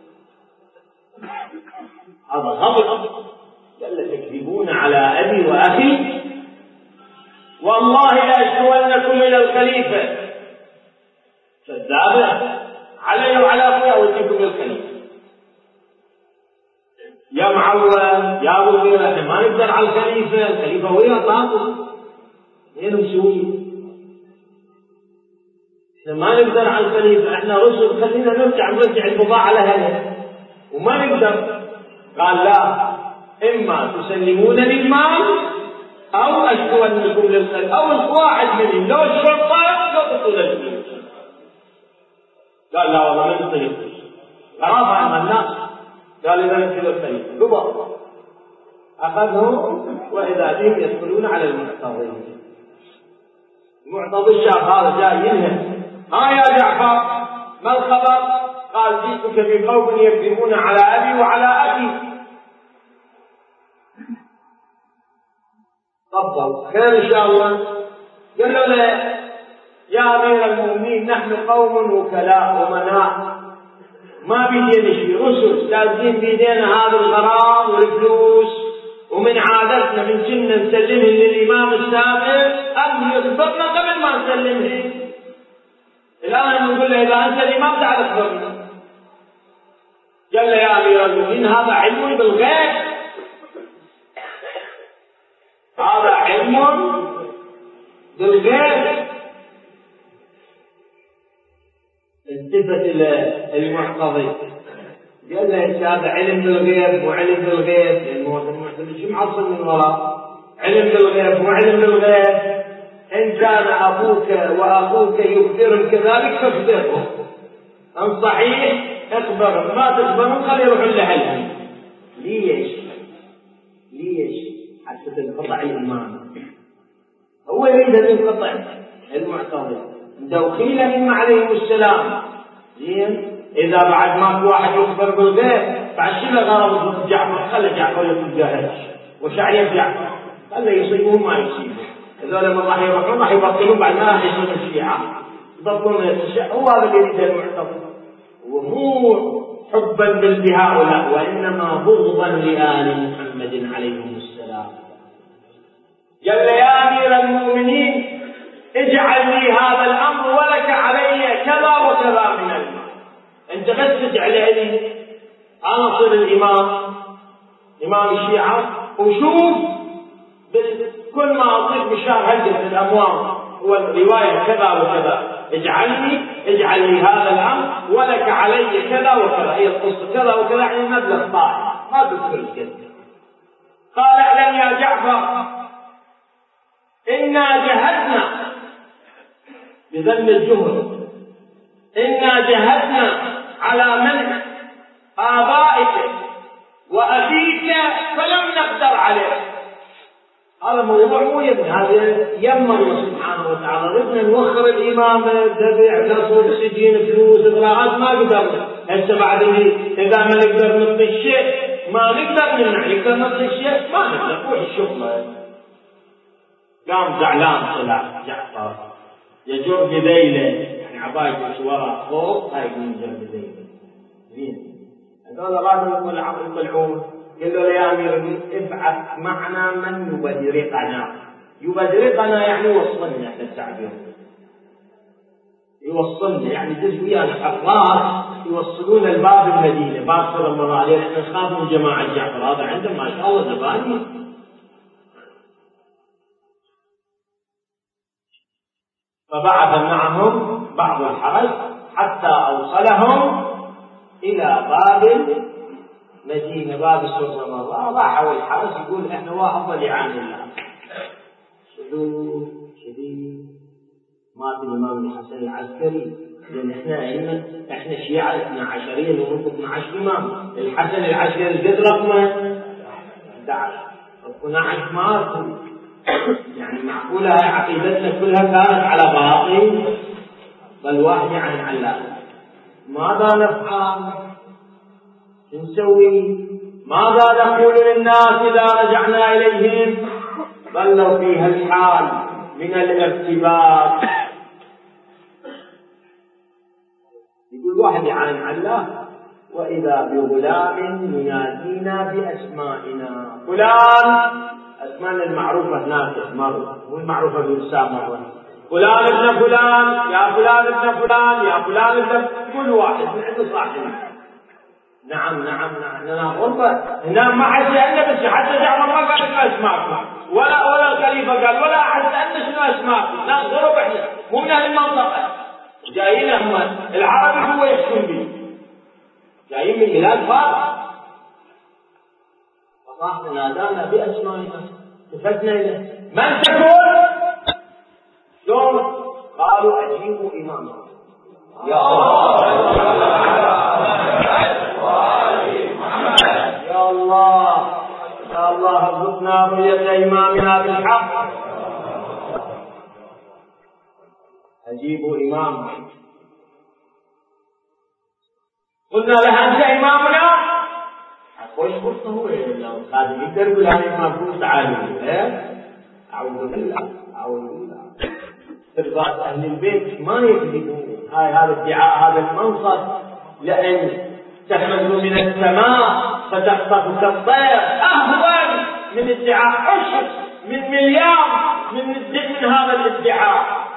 هذا غلط. قال: تكذبون على أبي وأخي، والله لأشكونكم إلى الخليفة. كذابة علي وعلى أخوي أوديكم للخليفة. يا معول يا أبو غيرة، احنا ما نقدر على الخليفة ويا طاقه وين مسوي؟ احنا ما نقدر على الخليفة، احنا رسل، خلينا نرجع البضاعة لها وما نقدر. قال: لا، إما تسلمون للمال أو أشكونكم للخليفة، أو واحد منهم، لو الشرطة لو تطول الفلوس. قال: لا والله ما نطيق، غرابة عن الناس. قال: إذا ننزل الخليفة قبض. أخذهم وإذا بهم يدخلون على المعتضي. المعتضي الشاب هذا جاي ينهى: ها يا جعفر، ما الخبر؟ قال: جئتك بقوم يكذبون على أبي وعلى أخي. تفضل، خير إن شاء الله. قال له: لا يا أمير المؤمنين، نحن قوم وكلاء أمناء، ما بيدينا شيء، رسل لازم بيدينا هذا الغرام والفلوس، ومن عادتنا من كنا نسلمه للإمام السابق أن يخبرنا قبل ما نسلمه. الآن نقول له: إذا أنت الإمام تعال اخبرنا. قال له: يا أمير المؤمنين، هذا علم بالغيب، هذا علم بالغيب. التفت إلى المعتضي قال له: هذا علم بالغيب وعلم بالغيب، المعتضي شو معصب من وراء؟ علم بالغيب وعلم بالغيب، إن كان أبوك وأخوك يخبرك كذلك فاخبره، أن صحيح اخبره، ما تخبرون خلي يروحوا لحلهم. ليش؟ حتى تنقطع الإمام. هو يريد أن ينقطع المعتضي، دوخيل من عليهم السلام. زين، إذا بعد ماكو واحد يخبر بالغيب، بعد شنو غرض جعفر؟ خلي جعفر يتجاهل، وشعية جعفر خلي يصيبهم ما يصيبهم. هذول من راح يروحون راح يبطلون، بعد ما راح يصيرون الشيعة، يبطلون الشيعة. هو هذا اللي يريد المعتضي، ومو حبا بهؤلاء، وإنما بغضا لآل محمد عليهم السلام. قال له يا أمير المؤمنين اجعل لي هذا الأمر ولك علي كذا وكذا من المال، أنت بس تجعل لي أنا أصير الإمام، إمام الشيعة، وشوف كل ما أعطيك بشهر هجرة الأموال هو الرواية كذا وكذا، اجعل لي هذا الأمر ولك علي كذا وكذا، هي القصة كذا وكذا، يعني مبلغ طائع ما تدخل الجنة. قال اعلم يا جعفر إنا جهدنا بذل الجهد، إنا جهدنا على منع آبائك وأبيك فلم نقدر عليه. هذا موضوع مو يبني، هذا يم الله سبحانه وتعالى، ردنا نوخر الإمامة، دفع نصر سجين فلوس إغراءات ما قدرنا. هسه بعد إذا ما نقدر نطي الشيء ما نقدر نمنع، نقدر نطي الشيء ما نقدر، روح الشغلة. قام زعلان طلع جعفر يجر بذيله، يعني عبايته ورا فوق، هاي من جر بذيله زين. هذول راسهم يطلعون، قال له يا أمير ابعث معنا من يبدرقنا يعني يوصلنا، احنا التعبير يوصلنا يعني دز ويانا حراس يوصلون الباب المدينة، باب صلى الله عليه، احنا نخاف من جماعة جعفر، هذا عندهم ما شاء الله زباني. فبعث معهم بعض الحرس حتى أوصلهم إلى باب المدينة، باب سر الله. راحوا الحرس يقول احنا واحد لعان الله، شديد مات الإمام الحسن العسكري، لأن احنا شيعة 12 ونطلق 12 إمام، الحسن العسكري قد رقمه 12 مات، يعني معقولة هاي عقيدتنا كلها كانت على باطل؟ بل واحد عن علام. ماذا نفعل؟ نسوي؟ ماذا نقول للناس إذا رجعنا إليهم؟ ظلوا فيها الحال من الارتباك. يقول واحد يعان علاه وإذا بغلام ينادينا بأسمائنا، فلان أسمائنا المعروفة هناك مرة، مو المعروفة بالسامة، فلان ابن فلان، يا فلان ابن فلان، يا فلان ابن كل واحد من عنده صاحبه. نعم لنا غربة هنا، ما حد سألنا، بس حتى جعفر ما قال شنو أسماءكم، ولا الخليفة قال، ولا أحد سألنا شنو أسماءكم، لا غرب إحنا مو من أهل المنطقة، جايين هم العربي هو يحكم به، جايين من بلاد فارس. الله نادانا بأسمائنا، التفتنا إليه، من تكون؟ شلون؟ قالوا أجيبوا إمامكم. يا الله يا الله يا الله ارزقنا رؤية إمامنا بالحق. أجيبوا إمامكم. قلنا لها أنت إمامنا؟ خوش فرصة هو لو قادم يقدر يقول هذا إمامكم تعالوا. أعوذ بالله تربات أهل البيت ما يكذبون، هذا ادعاء هذا المنصب، لأن تحمل من السماء فتخطف كالطير أهون من ادعاء عشر من مليار من هذا الادعاء.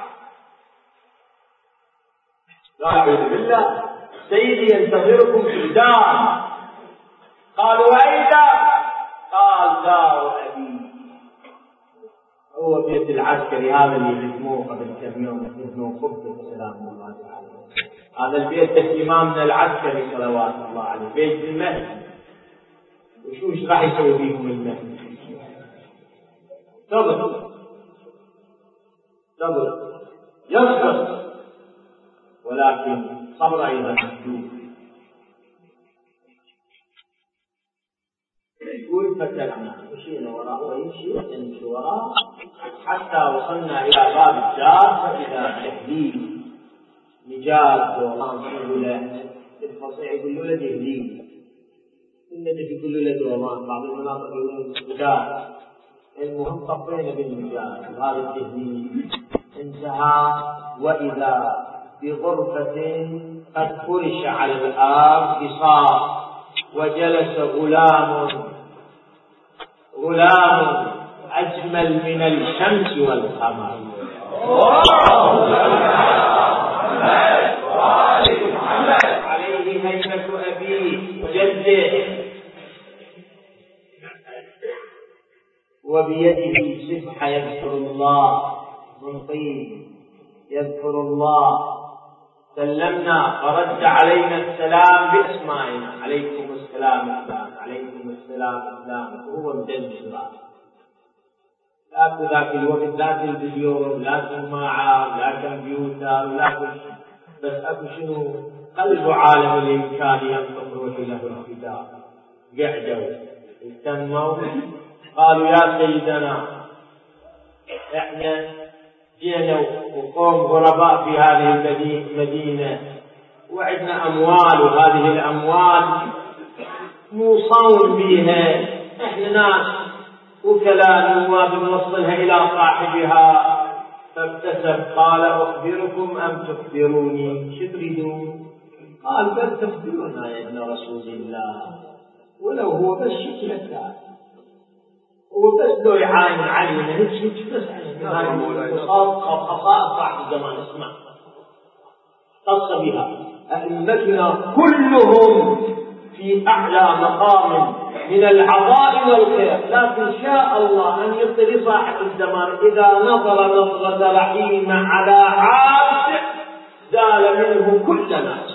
أعوذ بالله. سيدي ينتظركم في الدار. قالوا أين؟ قال دار أبي، هو بيت العسكري هذا اللي يسموه قبل كم يوم اسمه قبة سلام الله عليه، هذا البيت إمامنا العسكري صلوات الله عليه، بيت المهدي. وش راح يسوي فيكم المهدي؟ صبر يصبر، ولكن صبر أيضا محدود. يقول فتلنا مشينا وراء ويمشي وراء حتى وصلنا إلى باب الدار، فإذا تهديد نجاد دومان سهولة الفصيح يقول له دهديد، إنه في كل له دومان، بعض المناطق يقولون نجاد. المهم طفينا بالنجاد، وهذا التهديد انتهى، وإذا بغرفة قد فرش على الآب بساط، وجلس غلام أجمل من الشمس والقمر. عليه هيبة أبيه وجده، وبيده سبحة يذكر الله، من طين يذكر الله. سلمنا فرد علينا السلام بأسمائنا، عليكم السلام فلان، عليكم السلام فلان، وهو مدلل. لا ذاك الوقت لا تلفزيون لا سماعة لا كمبيوتر لا كل شيء، بس أكو شنو قلب عالم الإمكان ينطق روح له الكتاب. قعدوا استمعوا قالوا يا سيدنا احنا جينا وقوم غرباء في هذه المدينة وعندنا أموال، وهذه الأموال نوصون بها، احنا ناس وكلاء نواب نوصلها إلى صاحبها. فابتسم قال أخبركم أم تخبروني؟ شو تريدون؟ قال بل تخبرنا يا ابن رسول الله، ولو هو بس شكلك هو بس لو يعاين علينا هيك بس خصائص صاحب الزمان. اسمع خص بها أئمتنا كلهم في أعلى مقام من العطاء والخير، لكن شاء الله أن يطلع صاحب الزمان إذا نظر نظرة رحيم على عابد زال منه كل ناس.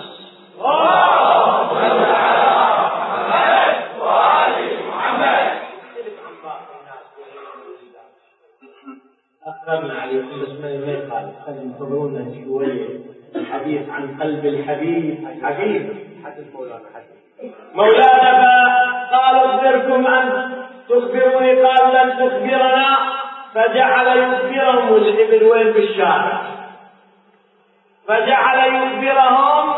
أخبرنا عليكم بس ما يخالف، خلينا ننتظرونا شوية. الحديث عن قلب الحبيب حديث مولانا. قال أخبركم أن تخبروني؟ قال لن تخبرنا. فجعل يخبرهم الإبل وين بالشارع، فجعل يخبرهم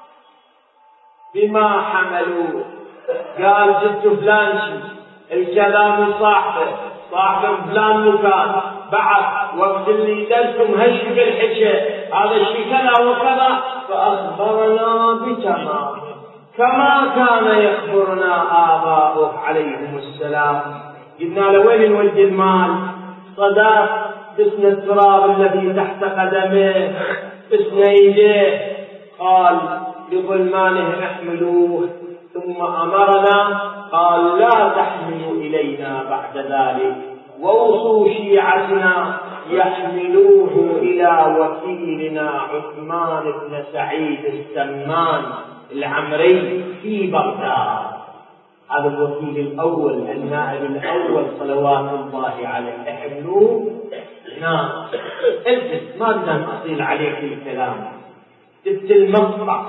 بما حملوا. قال جبت فلان شيء، الكلام صاحب فلان مكان، بعد وقت اللي دلتم هش بالحكي هذا الشيء كذا وكذا، فأخبرنا بتمام كما كان يخبرنا آباؤه عليهم السلام. قلنا له وين نودي المال؟ صدق باسم التراب الذي تحت قدمه، باسم يديه. قال لغلمانه احملوه، ثم أمرنا قال لا تحملوا إلينا بعد ذلك، ووصوا شيعتنا يحملوه إلى وكيلنا عثمان بن سعيد السمان العمري في بغداد. هذا الوكيل الأول، النائب الأول صلوات الله عليه. احملوه. نعم البس، ما بدنا نطيل عليك الكلام، جبت المقطع.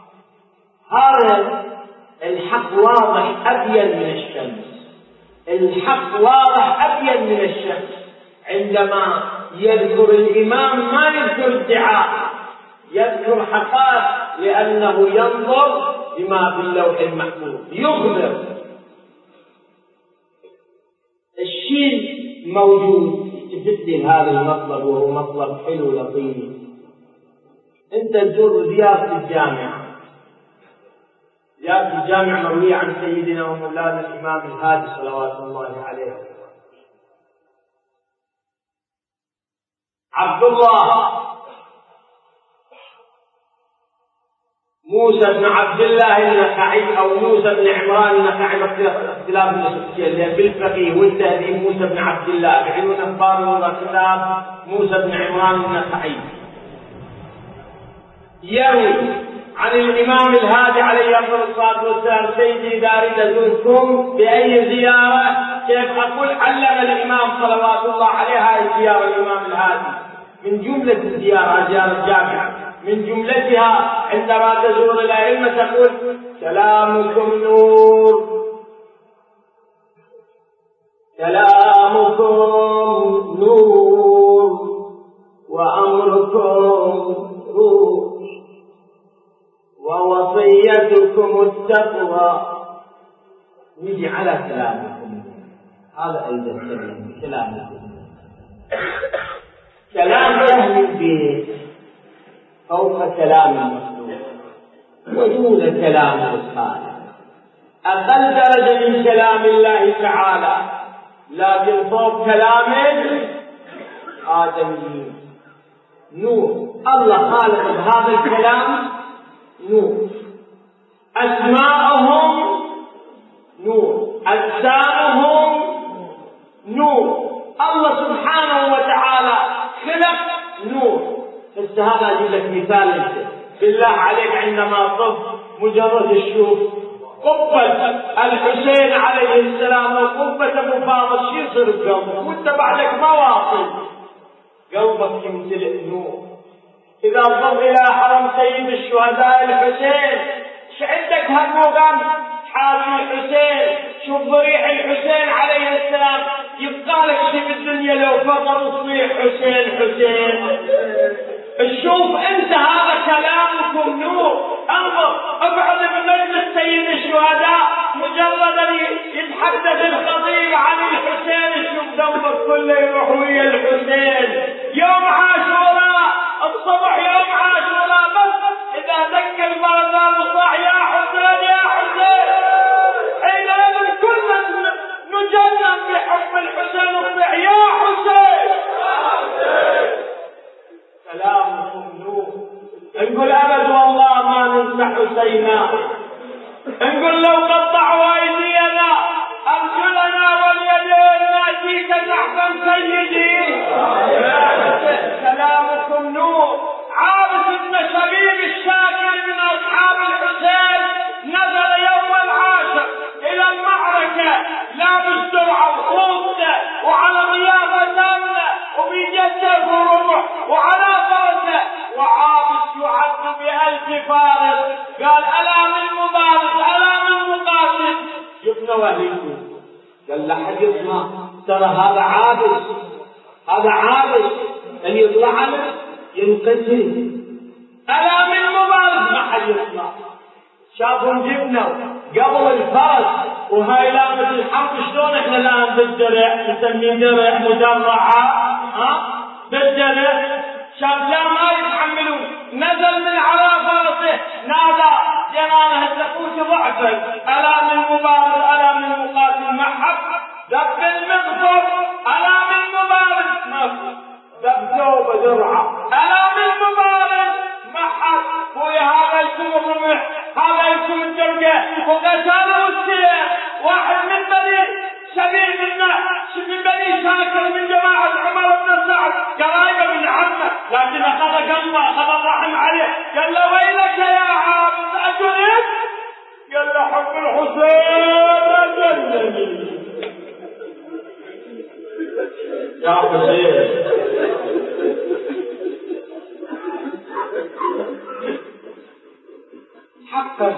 هذا الحق واضح أبين من الشمس، الحق واضح أبين من الشمس. عندما يذكر الإمام ما يذكر ادعاء، يذكر حقائق، لأنه ينظر بما في اللوح المحفوظ، يخبر الشيء موجود. تفتل هذا المطلب وهو مطلب حلو لطيف. انت تزور زيارة الجامعة، زيارة الجامعة مروية عن سيدنا ومولانا الإمام الهادي صلوات الله عليه. عبد الله موسى بن عبد الله النخعي أو موسى بن عمران النخعي، اختلاف النسبية، لأن بالفقيه والتهذيب موسى بن عبد الله، بعلم أخبار وكتاب موسى بن عمران النخعي. يروي عن الإمام الهادي عليه الصلاة والسلام: سيدي داري أزوركم بأي زيارة؟ كيف أقول؟ علم الإمام صلوات الله عليه هذه الزيارة الإمام الهادي. من جملة الزيارة زيارة جامعة، من جملتها عندما تزور الأئمة تقول: كلامكم نور، كلامكم نور، وأمركم روح، ووصيتكم التقوى. نجي على كلامكم، هذا أيضا كلامكم، كلام أهل البيت فوق كلام المخلوق ودون كلام الخالق، أقل درجة من كلام الله تعالى. لكن فوق كلام آدميين نور. الله خالق بهذا الكلام نور، أسماءهم نور، أجسامهم نور. الله سبحانه وتعالى خلق نور. بس هذا أجيب لك مثال انت بالله عليك، عندما طف مجرد الشوف قبة الحسين عليه السلام وقبة أبو فاضل شو يصير بقلبك؟ وانت بعدك ما واصل، قلبك يمتلئ نور. إذا انظر إلى حرم سيد الشهداء الحسين، ايش عندك هالمقام حاجي الحسين؟ شوف ضريح الحسين عليه السلام، يبقى لك شيء بالدنيا لو فقر تصيح حسين حسين. شوف انت هذا كلامكم نور. انظر اقعد بمجلس سيد الشهداء، مجرد ان يتحدث الخطيب عن الحسين شوف دمك كله يروح ويا الحسين. يوم عاشوراء الصبح، يوم عاشوراء بس اذا دق البرزان وصاح يا حسين يا حسين، حينئذ كلنا نجنن بحب الحسين وصيح يا حسين. كلامكم نور. نقول ابد والله ما ننسى حسينا، نقول لو قطعوا ايدينا ارجلنا واليدين ناتيك زحفا سيدي. كلامكم نور. عابس بن شبيب الشاكر من اصحاب الحسين نزل يوم العاشر الى المعركه لابس درعه وخوذه وعلى ضيافه تامه وبيده ورمح وعلى فرسه، وعابس يعد ب1000 فارس. قال الا من مبارز الا من مقاتل. شفنا وهيكم قال لا حد يسمع، ترى هذا عابس، هذا عابس ان يطلع ينقتل. الا من مبارز ما حد يسمع. شافهم جبنا قبل الفرس وهاي لامة الحرب. شلون احنا الان بالدرع نسميه درع مدرعة بالدرع، شاف لا ما يتحملون، نزل من على فرسه نادى جنانه التفوت ضعفا الا من مبارز الا من مقاتل محب. دب المغفر الا من مبارز دب ثوب درعه الا من مبارز محب. وهذا يكون الرمح هذا يكون الدرقه وقتاله السيف. واحد من بني شبيب من بني شاكر من جماعه عمر بن سعد قرايبه من عمه، لكن اخذ قلبه اخذ الرحم عليه. قال له ويلك يا عابس اجرب؟ قال له حب الحسين اجلني يا حسين. حقا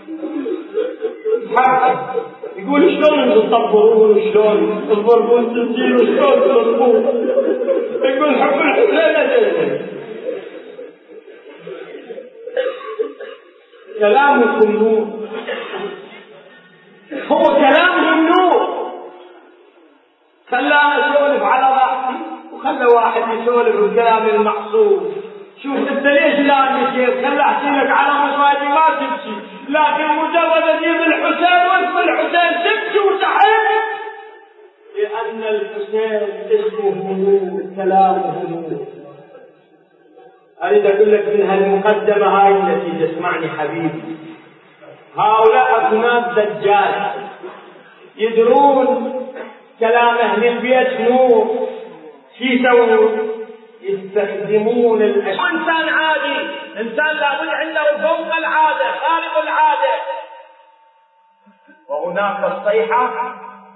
يقول شلون تصبرون وشلون تضربون تنزيل وشلون تضربون. يقول حب الحسين اجلني. كلامكم نور، هو كلامهم نور. خلانا نسولف على راحتي وخلى واحد يسولف الكلام المعصوم. شوف انت ليش الان يا شيخ خلى احكي لك على مصايبي ما تمشي، لكن مجرد اجيب الحسين واسم الحسين تمشي وتحب، لان الحسين اسمه نور كلامه نور. اريد اقول لك من هالمقدمه هاي التي تسمعني حبيبي، هؤلاء اكناف دجال يدرون كلام اهل البيت نور. شو يسوون؟ يستخدمون الاشياء. انسان عادي، انسان لابد عنده فوق العاده خارق العاده. وهناك الصيحه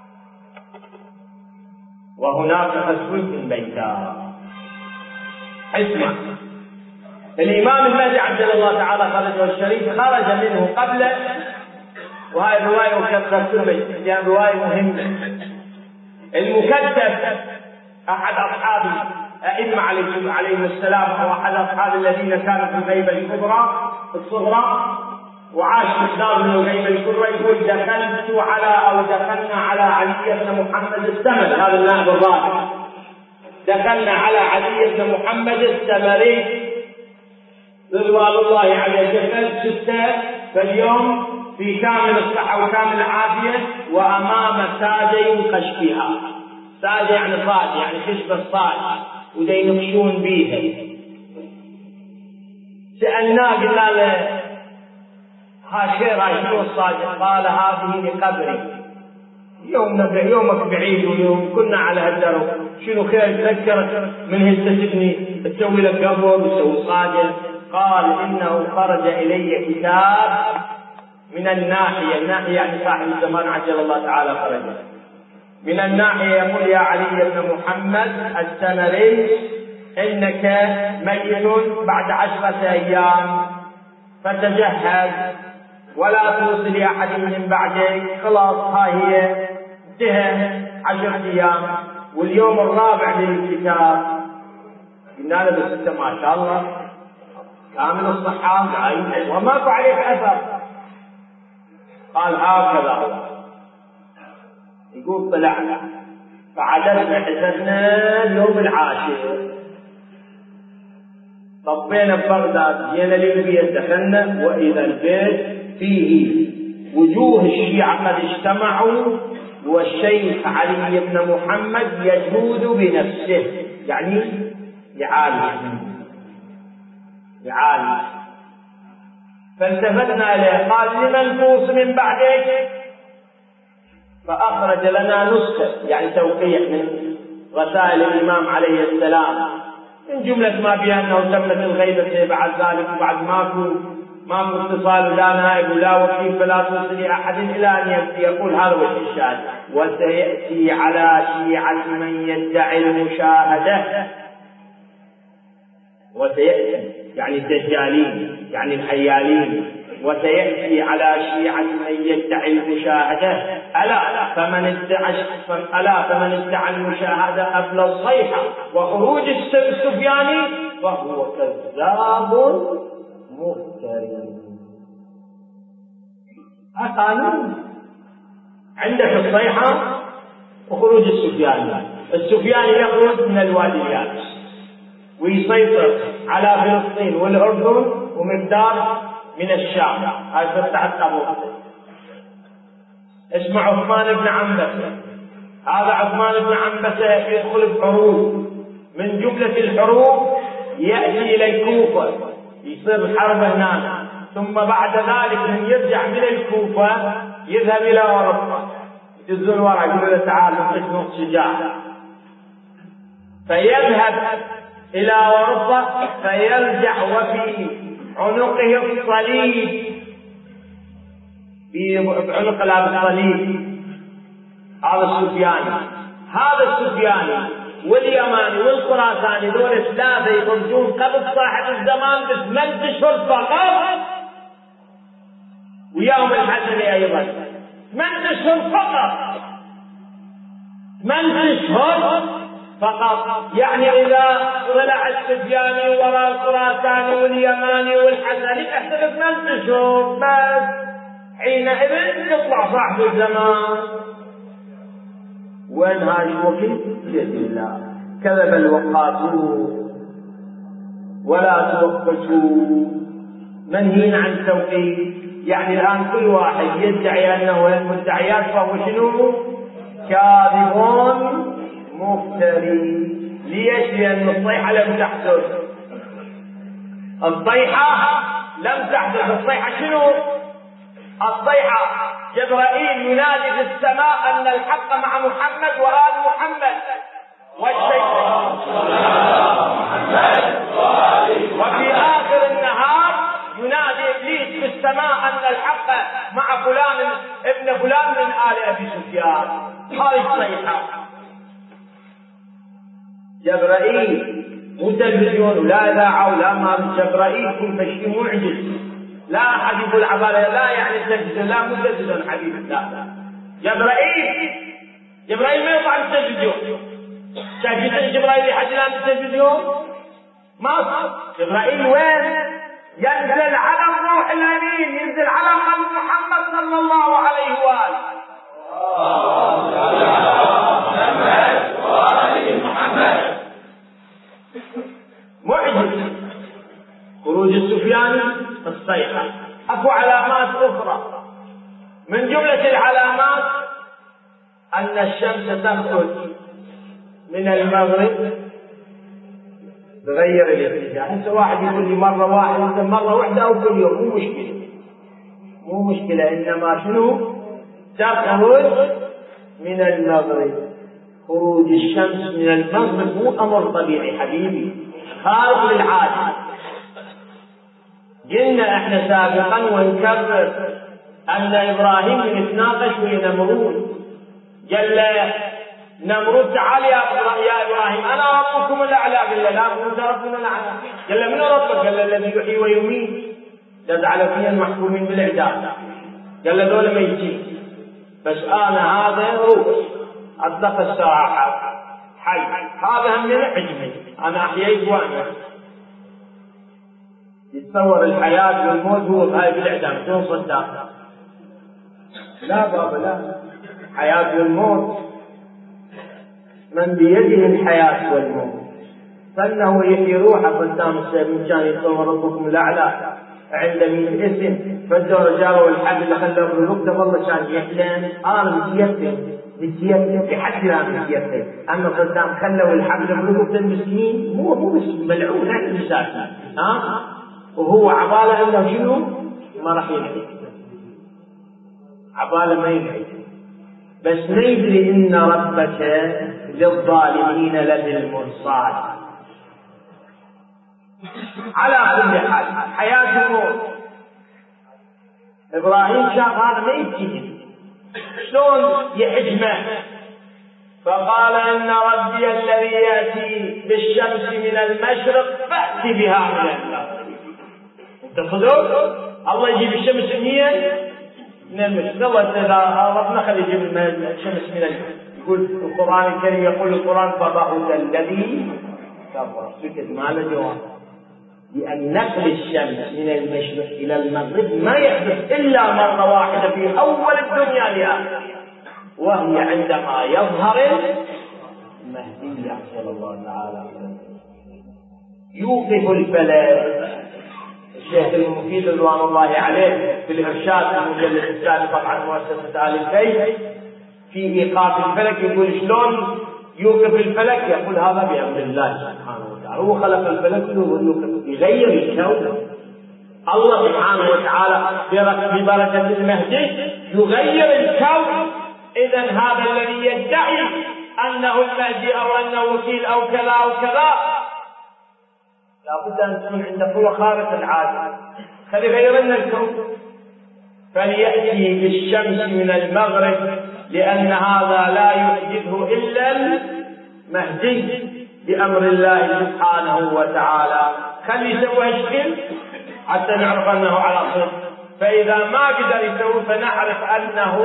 وهناك مسوية بيتها. اسمع، الامام المهدي عجل الله تعالى فرجه الشريف خرج منه قبل، وهاي الروايه مكذبه لان روايه مهمه. المكذب احد اصحاب ائمه عليهم السلام، او احد اصحاب الذين كانوا في الغيبه الكبرى الصغرى وعاش مقدار من الغيبه الكبرى، يقول دخلنا على علي بن محمد السمري، هذا النائب الرابع، دخلنا على علي بن محمد السمري رضوان الله عليه في 6 فاليوم في كامل الصحه وكامل العافيه وامام تاجي خشبها. ساجة يعني صاج، يعني خشبة صاج ودا ينقشون بيها. سألناه قلنا له ها خير هاي شنو الصاجة؟ قال هذه لقبري، يومك بعيد ويوم كنا على هالدرب، شنو خير تذكرت من هسه تبني تسوي لك قبر وتسوي صاجة؟ قال إنه خرج إلي كتاب من الناحية يعني صاحب الزمان عجل الله تعالى خرجه من الناحية، يقول يا علي بن محمد السمري إنك ميت بعد 10 أيام فتجهز ولا توصي لأحد من بعدك، خلاص هاي هي انتهى 10 أيام واليوم الرابع للكتاب. قلنا له بس انت ما شاء الله كامل الصحة وماكو عليك أثر. قال هكذا هو. يقول طلعنا فعددنا حسبنا اليوم العاشر، طبينا ببغداد جينا للبيت دخلنا وإذا البيت فيه وجوه الشيعة قد اجتمعوا والشيخ علي بن محمد يجود بنفسه، يعني يعالج. فالتفتنا إليه قال لمن توصي من بعدك؟ فأخرج لنا نسخة يعني توقيع من رسائل الإمام عليه السلام، من جملة ما بها أنه تمت الغيبة بعد ذلك وبعد ماكو اتصال لا نائب ولا وكيل فلا توصي أحد إلى أن يأتي. يقول هذا وجه الشاهد: وسيأتي على شيعة من يدعي المشاهدة، وسيأتي يعني الدجالين يعني الحيالين، وسيأتي على شيعة من يدعي المشاهدة ألا فمن ادعى المشاهدة قبل الصيحة وخروج السفياني فهو كذاب مفتري. قانون عندك الصيحة وخروج السفياني يخرج من الوادي اليابس ويسيطر على فلسطين والأردن ومقدار من الشام. هاي فتحت أبوه. اسمه عثمان بن عنبسة. هذا عثمان بن عنبسة يدخل بحروب، من جملة الحروب يأتي إلى الكوفة يصير الحرب هناك، ثم بعد ذلك من يرجع من الكوفة يذهب إلى أوروبا، يدزون وراء يقول له تعال نعطيك نص شجاع، فيذهب إلى أوروبا فيرجع وفي عنقه الصليب، في عنق الصليب. هذا السفياني واليماني والخراساني دول 3 يخرجون قبل صاحب الزمان ب8 أشهر فقط، ويوم الحسني أيضا 8 أشهر فقط، 8 أشهر فقط. يعني إذا طلع السفياني وراء الخراساني واليماني والحسني احسب 8 أشهر بس، حينئذ يطلع صاحب الزمان. وين هاي الوقت؟ بيد الله. كذب الوقاتون ولا توقفوا، منهين عن التوقيت. يعني الآن كل واحد يدعي أنه المدعيات فهو شنو؟ كاذب مفتري. ليش؟ لأن الصيحة لم تحدث. الصيحة شنو؟ الصيحة جبرائيل ينادي في السماء أن الحق مع محمد وآل محمد والشيطان، وفي آخر النهار ينادي إبليس في السماء أن الحق مع فلان ابن فلان من آل أبي سفيان. هذه الصيحة. جبرائيل مو تلفزيون ولا إذاعة ولا ما، جبرائيل كل شيء معجز. لا أحد يقول عبارة لا يعني تلفزيون، لا مو تلفزيون حبيبي، لا. جبرائيل ما يطلع بالتلفزيون. شايفين جبرائيل يحد الآن بالتلفزيون؟ ما جبرائيل وين؟ ينزل على الروح الأمين، ينزل على قلب محمد صلى الله عليه وآله. معجز. خروج السفياني الصيحة. أكو علامات أخرى، من جملة العلامات أن الشمس تخرج من المغرب بغير الاتجاه. هسه واحد يقول لي مرة واحدة أو كل يوم، مو مشكلة، إنما شنو؟ تخرج من المغرب. خروج الشمس من المغرب مو أمر طبيعي حبيبي، خارج للعادة. قلنا احنا سابقا ونكرر أن إبراهيم يتناقش ويا نمرود، قال له نمرود تعال يا إبراهيم أنا ربكم الأعلى. قال له لا، أنت ربنا الأعلى. قال له من ربك؟ قال له الذي يحيي ويميت. جعل فيها المحكومين بالإعدام. قال له دول ميتين، بس أنا هذا روح أطلق الساعة حي، هذا هم من عجمي، أنا أحييت وأنا. يتصور الحياة والموت هو بهاي بالإعدام، شلون صدق؟ لا بابا لا، حياة والموت من بيده الحياة والموت، فإنه يحيي روحه. قدام السبيل كان يتصور ربكم الأعلى عند 100 اسم، فالدور جاروا الحد اللي خلاه بالوقت والله كان يحلم أنا متيتم لحد الآن متيتم. أما قدام خلوا الحبل بالوقت المسكين مو بس ملعون هاي المساكين، وهو عبالة أنه شنو؟ ما راح يلعب، عبالة ما يلعب، بس ما يدري إن ربك للظالمين لبالمرصاد. على كل حال حياة الموت. إبراهيم شاف هذا ما يجي شلون يحجمه، فقال إن ربي الذي يأتي بالشمس من المشرق فأتي بها من المغرب. تأخذون الله يجيب الشمس من المشرق. الله ربنا خلي يجيب الشمس من المشرق. يقول القرآن الكريم، يقول القرآن فبهت الذي كفر. سكت ما له جواب، لأن نقل الشمس من المشرق إلى المغرب ما يحدث إلا مرة واحدة في أول الدنيا لآخرها، وهي عندما يظهر المهدي صلى الله تعالى يوقف الفلك. الشيخ المفيد رضوان الله عليه في الإرشاد المجلد الثاني طبعا مؤسسة آل البيت في إيقاف الفلك يقول شلون يوقف الفلك؟ يقول هذا بأمر الله سبحانه وتعالى، هو خلق الفلك ويوقف، يغير الكون. الله سبحانه وتعالى ببركة المهدي يغير الكون. إذا هذا الذي يدعي أنه المهدي أو أنه وكيل أو كذا أو كذا لابد أن تكون عنده قوة خارق العادة، خلي يغير لنا الكون. فليأتي بالشمس من المغرب، لأن هذا لا يحدثه إلا المهدي بأمر الله سبحانه وتعالى. خلي يسوي هالشكل حتى نعرف أنه على صدق، فإذا ما قدر يسوي فنعرف أنه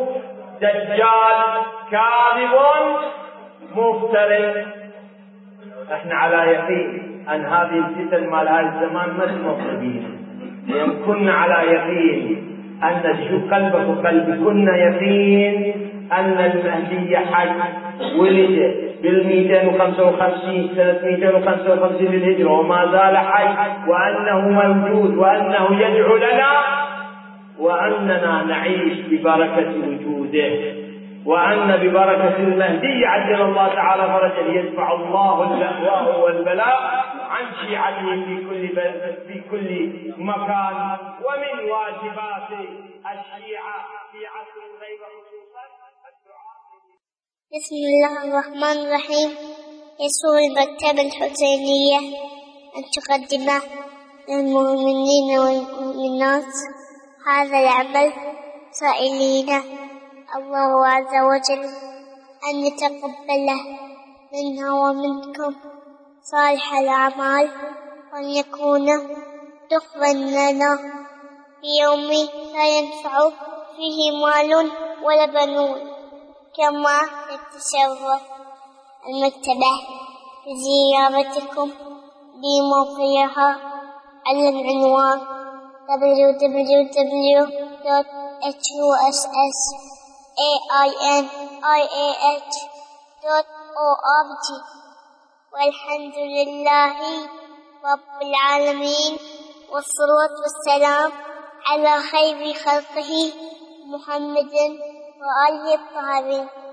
دجال كاذب مفترٍ. احنا على يقين أن هذه الفتن مال هذا الزمان ما تنصبين، لأن كنا على يقين أن شو قلبك وقلبي، كنا يقين أن المهدي حي ولد بال255 سنة 255 للهجرة وما زال حي، وأنه موجود، وأنه يدعو لنا، وأننا نعيش ببركة وجوده، وأن ببركة المهدي عجل الله تعالى فرجه يدفع الله الأهواء والبلاء عن شيعته في كل مكان. ومن واجبات الشيعة في عصر الغيب خصوصا الدعاء. بسم الله الرحمن الرحيم. يسر المكتبة الحسينية أن تقدم للمؤمنين والمؤمنات هذا العمل سائلين الله عز وجل أن يتقبله منا ومنكم صالح الأعمال، وأن يكون دخلا لنا في يوم لا ينفع فيه مال ولا بنون. كما تتشرف المكتبة بزيارتكم بموقعها على العنوان www.hussainih.org. والحمد لله رب العالمين، والصلاة والسلام على خير خلقه محمد وآله الطاهرين.